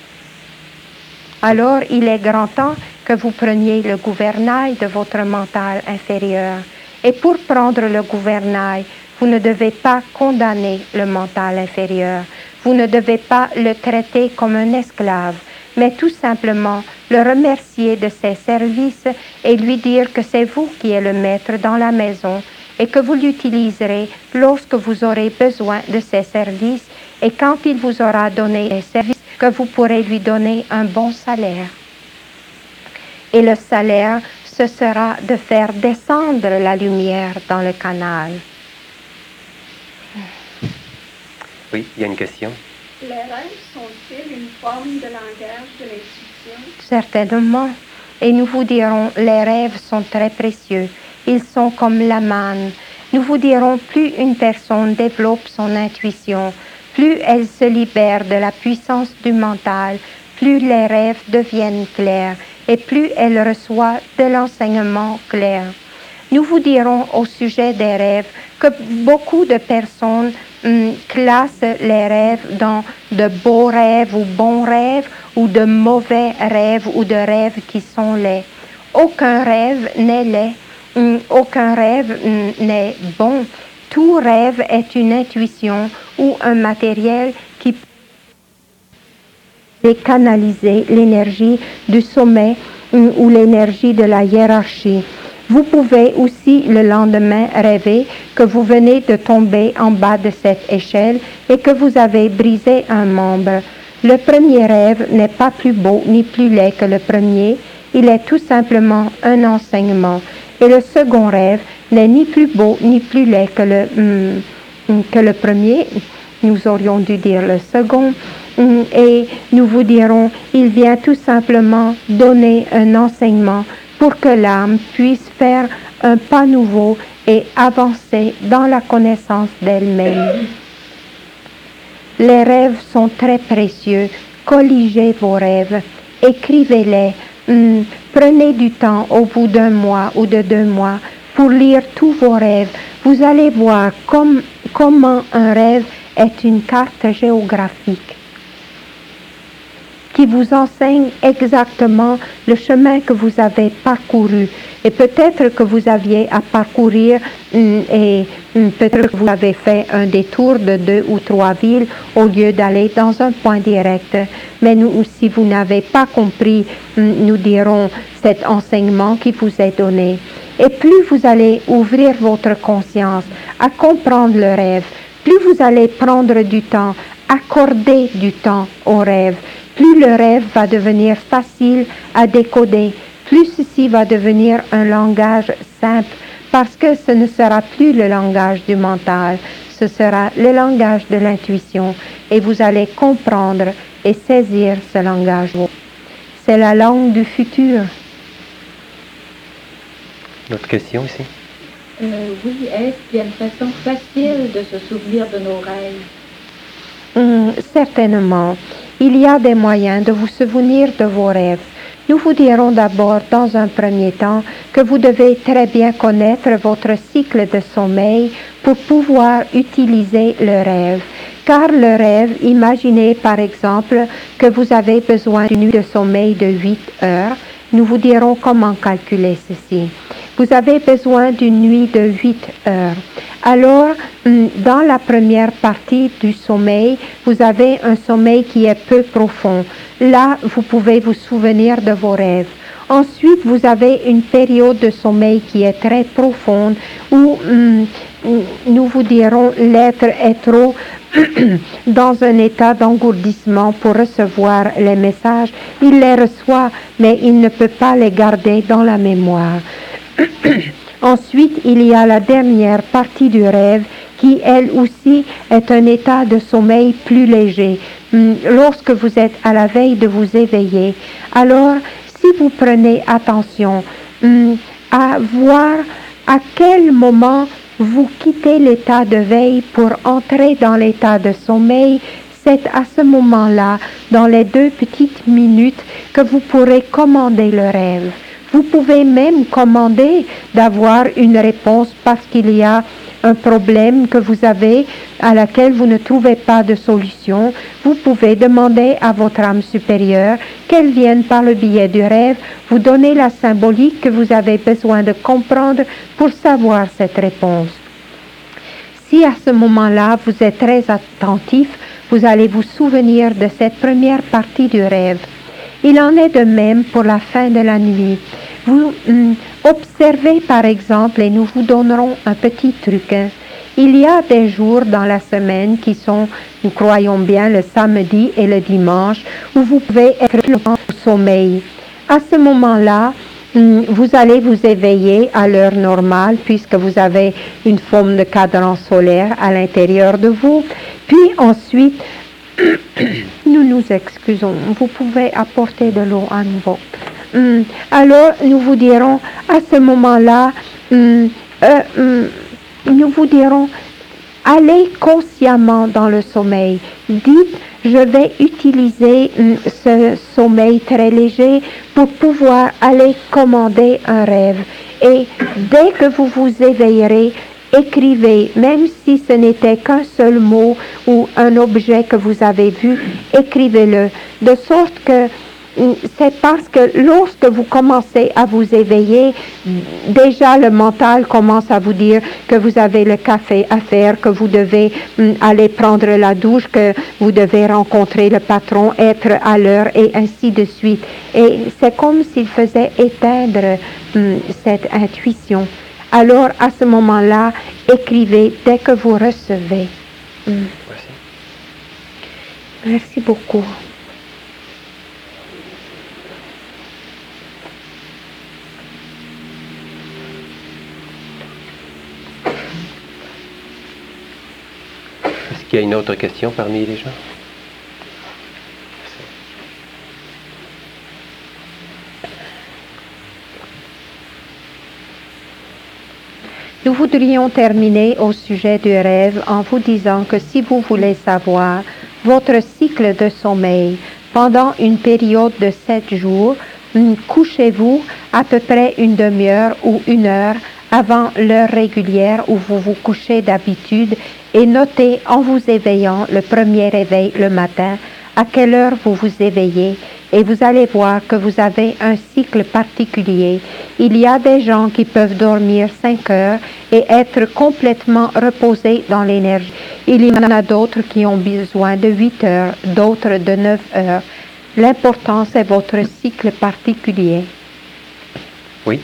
Alors, il est grand temps que vous preniez le gouvernail de votre mental inférieur. Et pour prendre le gouvernail, vous ne devez pas condamner le mental inférieur. Vous ne devez pas le traiter comme un esclave, mais tout simplement le remercier de ses services et lui dire que c'est vous qui êtes le maître dans la maison et que vous l'utiliserez lorsque vous aurez besoin de ses services et quand il vous aura donné des services, que vous pourrez lui donner un bon salaire. Et le salaire, ce sera de faire descendre la lumière dans le canal. Oui, il y a une question. Les rêves sont-ils une forme de langage de l'intuition? Certainement. Et nous vous dirons, les rêves sont très précieux. Ils sont comme la manne. Nous vous dirons, plus une personne développe son intuition, plus elle se libère de la puissance du mental, plus les rêves deviennent clairs et plus elle reçoit de l'enseignement clair. Nous vous dirons au sujet des rêves que beaucoup de personnes classent les rêves dans de beaux rêves ou bons rêves ou de mauvais rêves ou de rêves qui sont laids. Aucun rêve n'est laid, aucun rêve n'est bon. Tout rêve est une intuition ou un matériel qui peut canaliser l'énergie du sommet ou l'énergie de la hiérarchie. Vous pouvez aussi le lendemain rêver que vous venez de tomber en bas de cette échelle et que vous avez brisé un membre. Le premier rêve n'est pas plus beau ni plus laid que le premier, il est tout simplement un enseignement. Et le second rêve n'est ni plus beau ni plus laid que le premier. Nous aurions dû dire le second. Et nous vous dirons, il vient tout simplement donner un enseignement pour que l'âme puisse faire un pas nouveau et avancer dans la connaissance d'elle-même. Les rêves sont très précieux. Colligez vos rêves, écrivez-les. Prenez du temps au bout d'un mois ou de 2 mois pour lire tous vos rêves. Vous allez voir comment un rêve est une carte géographique qui vous enseigne exactement le chemin que vous avez parcouru. Et peut-être que vous aviez à parcourir et peut-être que vous avez fait un détour de 2 ou 3 villes au lieu d'aller dans un point direct. Mais si vous n'avez pas compris, nous dirons cet enseignement qui vous est donné. Et plus vous allez ouvrir votre conscience à comprendre le rêve, plus vous allez prendre du temps, accorder du temps au rêve, plus le rêve va devenir facile à décoder, plus ceci va devenir un langage simple, parce que ce ne sera plus le langage du mental, ce sera le langage de l'intuition, et vous allez comprendre et saisir ce langage. C'est la langue du futur. D'autres questions ici? Oui, est-ce qu'il y a une façon facile de se souvenir de nos rêves? Certainement. Il y a des moyens de vous souvenir de vos rêves. Nous vous dirons d'abord, dans un premier temps, que vous devez très bien connaître votre cycle de sommeil pour pouvoir utiliser le rêve. Car le rêve, imaginez par exemple que vous avez besoin d'une nuit de sommeil de 8 heures. Nous vous dirons comment calculer ceci. Vous avez besoin d'une nuit de 8 heures. Alors, dans la première partie du sommeil, vous avez un sommeil qui est peu profond. Là, vous pouvez vous souvenir de vos rêves. Ensuite, vous avez une période de sommeil qui est très profonde où nous vous dirons l'être est trop dans un état d'engourdissement pour recevoir les messages. Il les reçoit, mais il ne peut pas les garder dans la mémoire. Ensuite, il y a la dernière partie du rêve qui, elle aussi, est un état de sommeil plus léger. Lorsque vous êtes à la veille de vous éveiller, alors si vous prenez attention à voir à quel moment vous quittez l'état de veille pour entrer dans l'état de sommeil, c'est à ce moment-là, dans les 2 petites minutes, que vous pourrez commander le rêve. Vous pouvez même commander d'avoir une réponse parce qu'il y a un problème que vous avez à laquelle vous ne trouvez pas de solution. Vous pouvez demander à votre âme supérieure qu'elle vienne par le biais du rêve vous donner la symbolique que vous avez besoin de comprendre pour savoir cette réponse. Si à ce moment-là, vous êtes très attentif, vous allez vous souvenir de cette première partie du rêve. Il en est de même pour la fin de la nuit. Vous observez par exemple, et nous vous donnerons un petit truc. Il y a des jours dans la semaine qui sont, nous croyons bien, le samedi et le dimanche, où vous pouvez être au sommeil. À ce moment-là, vous allez vous éveiller à l'heure normale puisque vous avez une forme de cadran solaire à l'intérieur de vous. Puis ensuite, nous nous excusons, vous pouvez apporter de l'eau à nouveau. Alors, nous vous dirons, à ce moment-là, nous vous dirons, allez consciemment dans le sommeil. Dites, je vais utiliser ce sommeil très léger pour pouvoir aller commander un rêve. Et dès que vous vous éveillerez, écrivez, même si ce n'était qu'un seul mot ou un objet que vous avez vu, écrivez-le, de sorte que c'est parce que lorsque vous commencez à vous éveiller, déjà le mental commence à vous dire que vous avez le café à faire, que vous devez aller prendre la douche, que vous devez rencontrer le patron, être à l'heure et ainsi de suite. Et c'est comme s'il faisait éteindre cette intuition. Alors, à ce moment-là, écrivez dès que vous recevez. Merci. Merci beaucoup. Est-ce qu'il y a une autre question parmi les gens? Nous voudrions terminer au sujet du rêve en vous disant que si vous voulez savoir votre cycle de sommeil pendant une période de 7 jours, couchez-vous à peu près une demi-heure ou 1 heure avant l'heure régulière où vous vous couchez d'habitude et notez en vous éveillant le premier réveil le matin à quelle heure vous vous éveillez et vous allez voir que vous avez un cycle particulier. Il y a des gens qui peuvent dormir 5 heures et être complètement reposés dans l'énergie. Il y en a d'autres qui ont besoin de 8 heures, d'autres de 9 heures. L'important, c'est votre cycle particulier. Oui.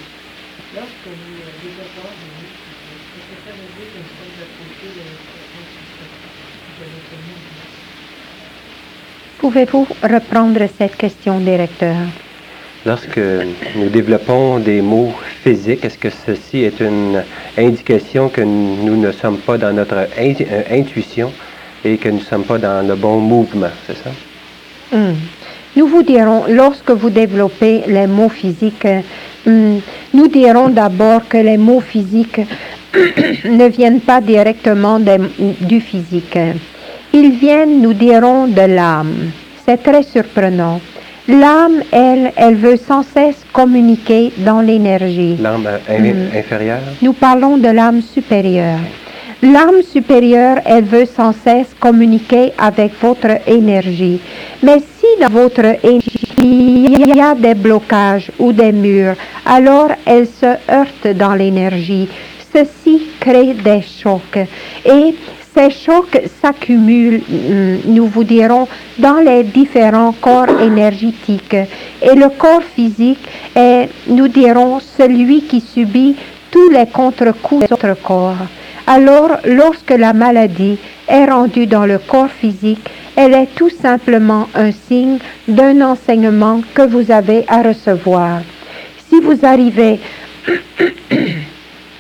Pouvez-vous reprendre cette question, directeur? Lorsque nous développons des mots physiques, est-ce que ceci est une indication que nous ne sommes pas dans notre intuition et que nous ne sommes pas dans le bon mouvement, c'est ça? Nous vous dirons, lorsque vous développez les mots physiques, nous dirons d'abord que les mots physiques ne viennent pas directement du physique. Ils viennent, nous dirons, de l'âme. C'est très surprenant. L'âme, elle veut sans cesse communiquer dans l'énergie. L'âme inférieure? Nous parlons de l'âme supérieure. L'âme supérieure, elle veut sans cesse communiquer avec votre énergie. Mais si dans votre énergie, il y a des blocages ou des murs, alors elle se heurte dans l'énergie. Ceci crée des chocs. Et ces chocs s'accumulent, nous vous dirons, dans les différents corps énergétiques. Et le corps physique est, nous dirons, celui qui subit tous les contre-coups de notre corps. Alors, lorsque la maladie est rendue dans le corps physique, elle est tout simplement un signe d'un enseignement que vous avez à recevoir. Si vous arrivez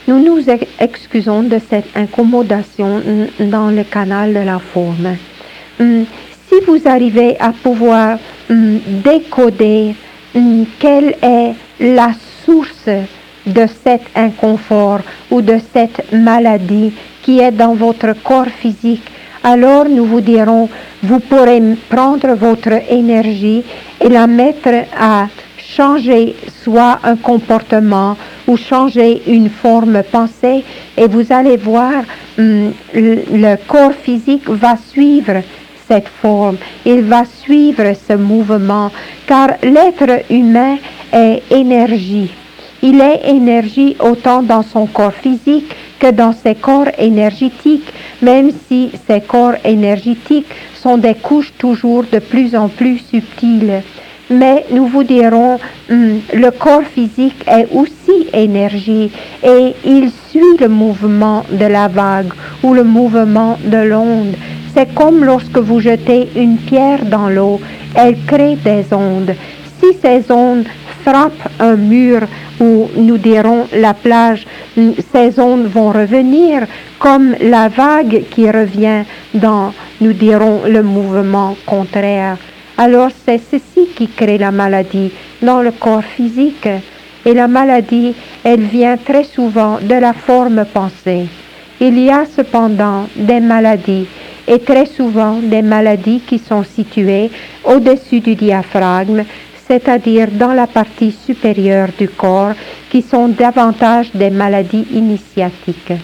Nous nous excusons de cette incommodation dans le canal de la forme. Si vous arrivez à pouvoir décoder quelle est la source de cet inconfort ou de cette maladie qui est dans votre corps physique, alors nous vous dirons, vous pourrez prendre votre énergie et la mettre à changer soit un comportement ou changer une forme pensée et vous allez voir, le corps physique va suivre cette forme, il va suivre ce mouvement, car l'être humain est énergie. Il est énergie autant dans son corps physique que dans ses corps énergétiques, même si ces corps énergétiques sont des couches toujours de plus en plus subtiles. Mais nous vous dirons, le corps physique est aussi énergie et il suit le mouvement de la vague ou le mouvement de l'onde. C'est comme lorsque vous jetez une pierre dans l'eau, elle crée des ondes. Si ces ondes frappent un mur ou nous dirons la plage, ces ondes vont revenir comme la vague qui revient dans, nous dirons, le mouvement contraire. Alors c'est ceci qui crée la maladie dans le corps physique. Et la maladie, elle vient très souvent de la forme pensée. Il y a cependant des maladies, et très souvent des maladies qui sont situées au-dessus du diaphragme, c'est-à-dire dans la partie supérieure du corps, qui sont davantage des maladies initiatiques.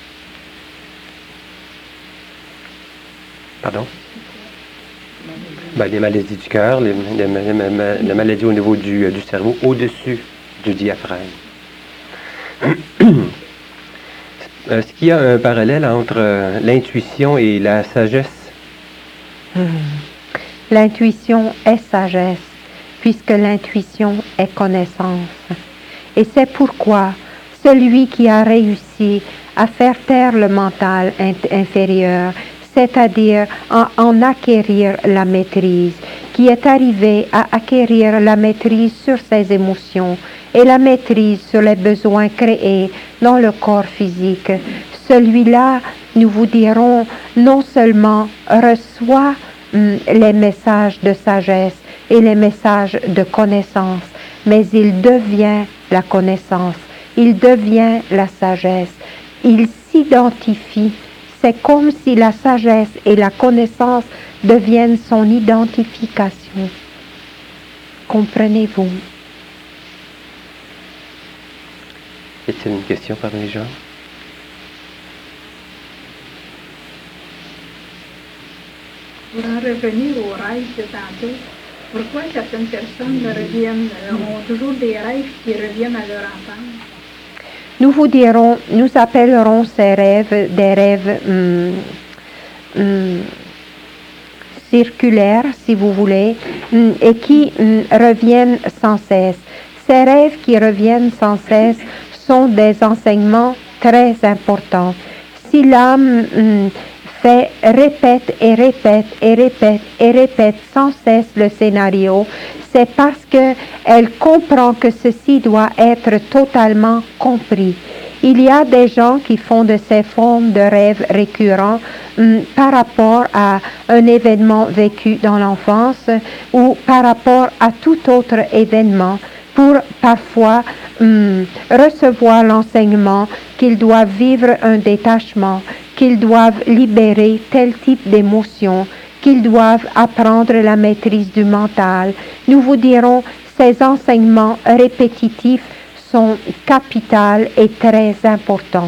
Pardon? Les maladies du cœur, les maladies au niveau du cerveau, au-dessus du diaphragme. Est-ce qu'il y a un parallèle entre l'intuition et la sagesse? L'intuition est sagesse, puisque l'intuition est connaissance. Et c'est pourquoi celui qui a réussi à faire taire le mental inférieur, c'est-à-dire en acquérir la maîtrise, qui est arrivé à acquérir la maîtrise sur ses émotions et la maîtrise sur les besoins créés dans le corps physique. Celui-là, nous vous dirons, non seulement reçoit les messages de sagesse et les messages de connaissance, mais il devient la connaissance, il devient la sagesse, il s'identifie. C'est comme si la sagesse et la connaissance deviennent son identification. Comprenez-vous? Y a-t-il une question parmi les gens? Pour en revenir au rêve de tantôt, pourquoi certaines personnes ont toujours des rêves qui reviennent à leur enfance? Nous vous dirons, nous appellerons ces rêves des rêves circulaires, si vous voulez, et qui reviennent sans cesse. Ces rêves qui reviennent sans cesse sont des enseignements très importants. Si l'âme répète et répète et répète et répète sans cesse le scénario, c'est parce qu'elle comprend que ceci doit être totalement compris. Il y a des gens qui font de ces formes de rêves récurrents par rapport à un événement vécu dans l'enfance ou par rapport à tout autre événement pour parfois recevoir l'enseignement qu'ils doivent vivre un détachement, qu'ils doivent libérer tel type d'émotion, qu'ils doivent apprendre la maîtrise du mental. Nous vous dirons, ces enseignements répétitifs sont capitaux et très importants.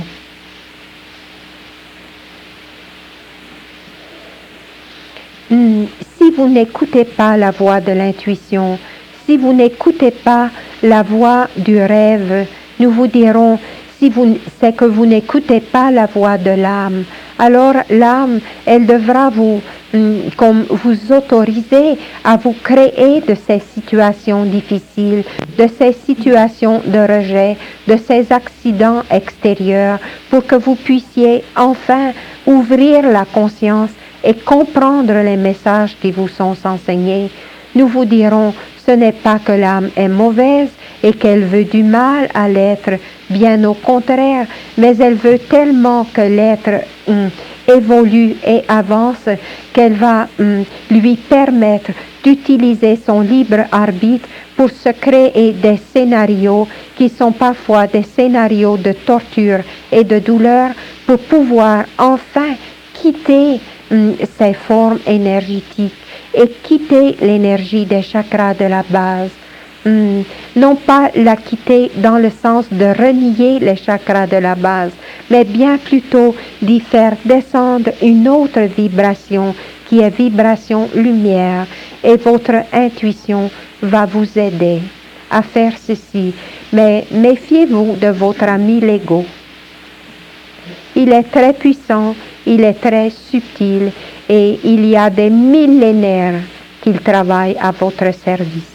Si vous n'écoutez pas la voix de l'intuition, si vous n'écoutez pas la voix du rêve, nous vous dirons, c'est que vous n'écoutez pas la voix de l'âme. Alors l'âme, elle devra vous autoriser à vous créer de ces situations difficiles, de ces situations de rejet, de ces accidents extérieurs, pour que vous puissiez enfin ouvrir la conscience et comprendre les messages qui vous sont enseignés. Nous vous dirons, ce n'est pas que l'âme est mauvaise, et qu'elle veut du mal à l'être, bien au contraire, mais elle veut tellement que l'être évolue et avance qu'elle va lui permettre d'utiliser son libre arbitre pour se créer des scénarios qui sont parfois des scénarios de torture et de douleur pour pouvoir enfin quitter ces formes énergétiques et quitter l'énergie des chakras de la base. Non pas la quitter dans le sens de renier les chakras de la base, mais bien plutôt d'y faire descendre une autre vibration qui est vibration lumière, et votre intuition va vous aider à faire ceci. Mais méfiez-vous de votre ami l'ego. Il est très puissant, il est très subtil et il y a des millénaires qu'il travaille à votre service.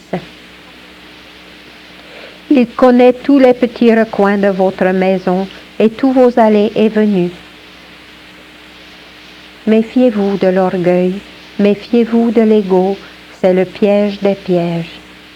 Il connaît tous les petits recoins de votre maison et tous vos allées et venues. Méfiez-vous de l'orgueil, méfiez-vous de l'ego, c'est le piège des pièges.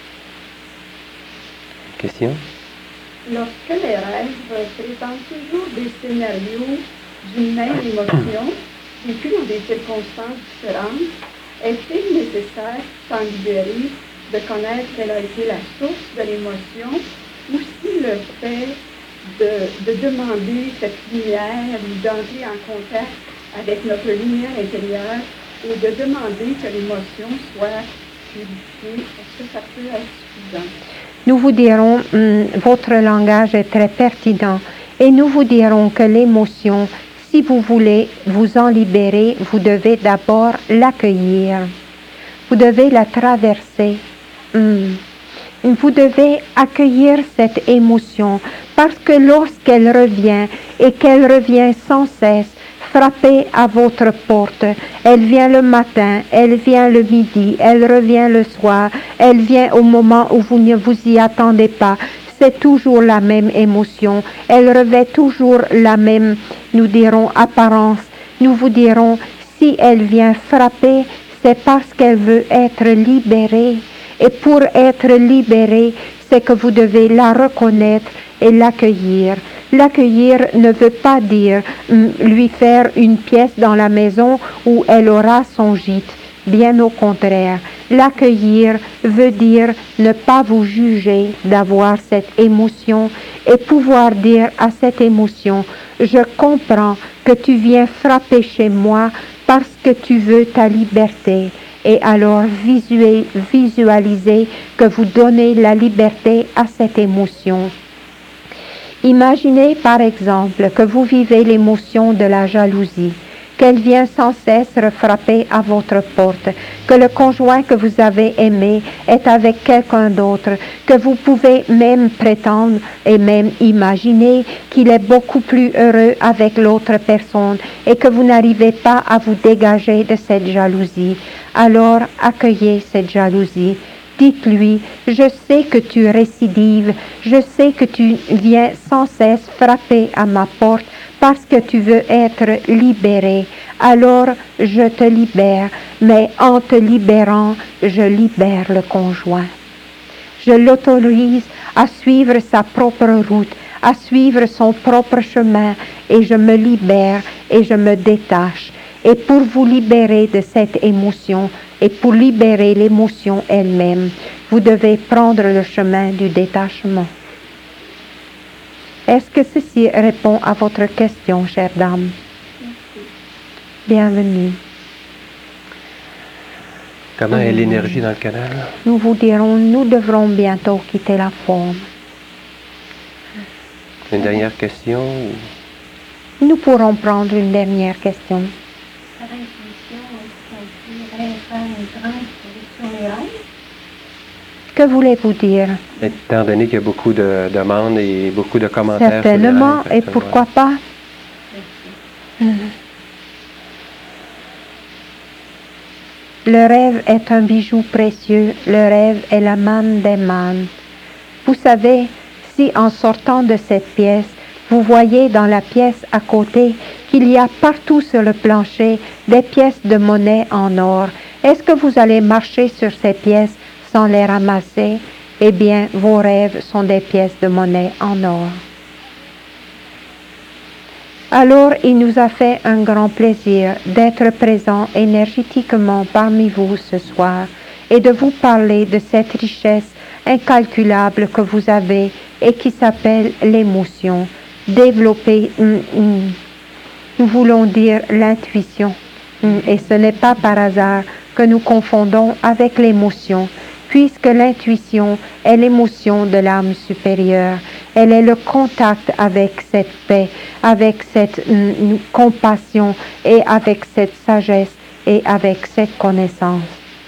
Question? Lorsque les rêves présentent toujours des scénarios d'une même émotion, vécue dans des circonstances différentes, est-il nécessaire, sans libérer, de connaître quelle a été la source de l'émotion, ou si le fait de demander cette lumière ou d'entrer en contact avec notre lumière intérieure et de demander que l'émotion soit purifiée, est-ce que ça peut être suffisant? Nous vous dirons, votre langage est très pertinent, et nous vous dirons que l'émotion, si vous voulez vous en libérer, vous devez d'abord l'accueillir. Vous devez la traverser. Vous devez accueillir cette émotion parce que lorsqu'elle revient et qu'elle revient sans cesse frapper à votre porte, elle vient le matin, elle vient le midi, elle revient le soir, elle vient au moment où vous ne vous y attendez pas. C'est toujours la même émotion, elle revêt toujours la même, nous dirons, apparence. Nous vous dirons, si elle vient frapper, c'est parce qu'elle veut être libérée. Et pour être libérée, c'est que vous devez la reconnaître et l'accueillir. L'accueillir ne veut pas dire lui faire une pièce dans la maison où elle aura son gîte. Bien au contraire, l'accueillir veut dire ne pas vous juger d'avoir cette émotion et pouvoir dire à cette émotion, je comprends que tu viens frapper chez moi parce que tu veux ta liberté. Et alors visualisez que vous donnez la liberté à cette émotion. Imaginez par exemple que vous vivez l'émotion de la jalousie, qu'elle vient sans cesse frapper à votre porte, que le conjoint que vous avez aimé est avec quelqu'un d'autre, que vous pouvez même prétendre et même imaginer qu'il est beaucoup plus heureux avec l'autre personne et que vous n'arrivez pas à vous dégager de cette jalousie. Alors accueillez cette jalousie. Dites-lui, je sais que tu récidives, je sais que tu viens sans cesse frapper à ma porte parce que tu veux être libéré. Alors je te libère, mais en te libérant, je libère le conjoint. Je l'autorise à suivre sa propre route, à suivre son propre chemin, et je me libère et je me détache. Et pour vous libérer de cette émotion, et pour libérer l'émotion elle-même, vous devez prendre le chemin du détachement. Est-ce que ceci répond à votre question, chère dame? Bienvenue. Comment est l'énergie dans le canal? Nous vous dirons, nous devrons bientôt quitter la forme. Une dernière question? Nous pourrons prendre une dernière question. Que voulez-vous dire? Étant donné qu'il y a beaucoup de demandes et beaucoup de commentaires. Certainement, et pourquoi pas? Le rêve est un bijou précieux, le rêve est la manne des mannes. Vous savez, si en sortant de cette pièce, vous voyez dans la pièce à côté qu'il y a partout sur le plancher des pièces de monnaie en or, est-ce que vous allez marcher sur ces pièces sans les ramasser? eh bien, vos rêves sont des pièces de monnaie en or. Alors, il nous a fait un grand plaisir d'être présent énergétiquement parmi vous ce soir et de vous parler de cette richesse incalculable que vous avez et qui s'appelle l'émotion. Développer, nous voulons dire l'intuition. Et ce n'est pas par hasard que nous confondons avec l'émotion, puisque l'intuition est l'émotion de l'âme supérieure. Elle est le contact avec cette paix, avec cette compassion et avec cette sagesse et avec cette connaissance.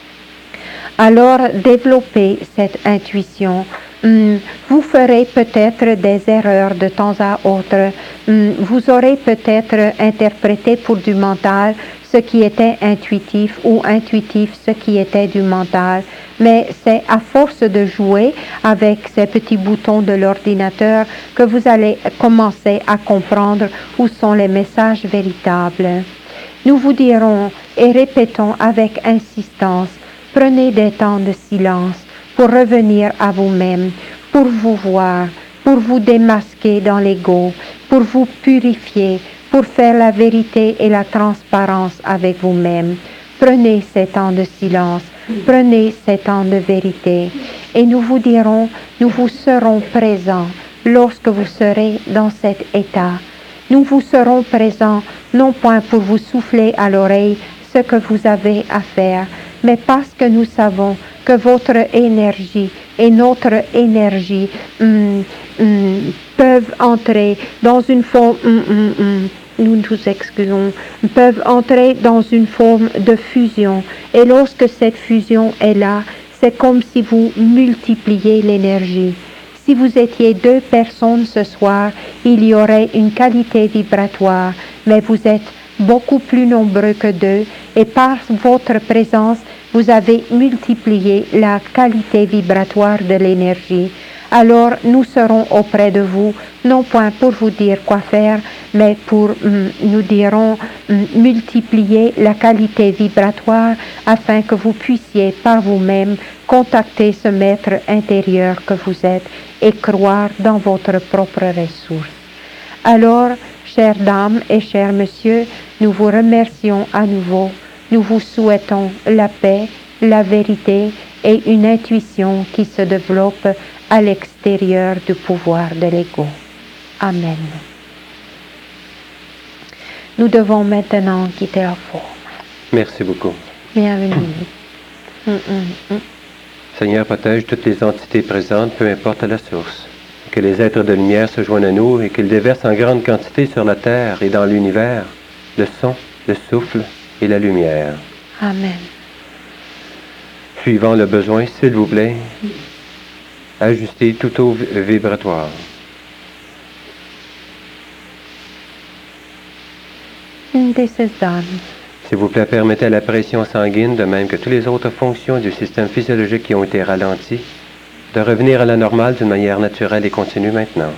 Alors, développez cette intuition. Vous ferez peut-être des erreurs de temps à autre. Vous aurez peut-être interprété pour du mental ce qui était intuitif ou intuitif ce qui était du mental. Mais c'est à force de jouer avec ces petits boutons de l'ordinateur que vous allez commencer à comprendre où sont les messages véritables. Nous vous dirons et répétons avec insistance, prenez des temps de silence pour revenir à vous-même, pour vous voir, pour vous démasquer dans l'ego, pour vous purifier, pour faire la vérité et la transparence avec vous-même. Prenez ces temps de silence, prenez ces temps de vérité et nous vous dirons, nous vous serons présents lorsque vous serez dans cet état. Nous vous serons présents non point pour vous souffler à l'oreille ce que vous avez à faire, mais parce que nous savons que votre énergie et notre énergie peuvent entrer dans une forme, nous nous excusons, peuvent entrer dans une forme de fusion. Et lorsque cette fusion est là, c'est comme si vous multipliez l'énergie. Si vous étiez 2 personnes ce soir, il y aurait une qualité vibratoire, mais vous êtes beaucoup plus nombreux que 2 et par votre présence, vous avez multiplié la qualité vibratoire de l'énergie. Alors nous serons auprès de vous, non point pour vous dire quoi faire, mais pour, nous dirons, multiplier la qualité vibratoire afin que vous puissiez par vous-même contacter ce maître intérieur que vous êtes et croire dans votre propre ressource. Alors, chères dames et chers messieurs, nous vous remercions à nouveau. Nous vous souhaitons la paix, la vérité et une intuition qui se développe à l'extérieur du pouvoir de l'ego. Amen. Nous devons maintenant quitter la forme. Merci beaucoup. Bienvenue. Seigneur, protège toutes les entités présentes, peu importe la source. Que les êtres de lumière se joignent à nous et qu'ils déversent en grande quantité sur la terre et dans l'univers le son, le souffle et la lumière. Amen. Suivant le besoin, s'il vous plaît, ajustez tout taux vibratoire. This is done. S'il vous plaît, permettez à la pression sanguine, de même que toutes les autres fonctions du système physiologique qui ont été ralenties, de revenir à la normale d'une manière naturelle et continue maintenant.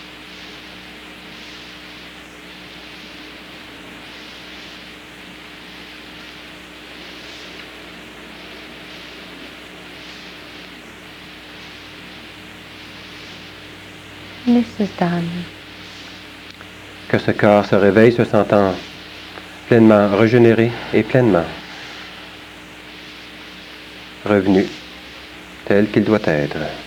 This is done. Que ce corps se réveille se sentant pleinement régénéré et pleinement revenu tel qu'il doit être.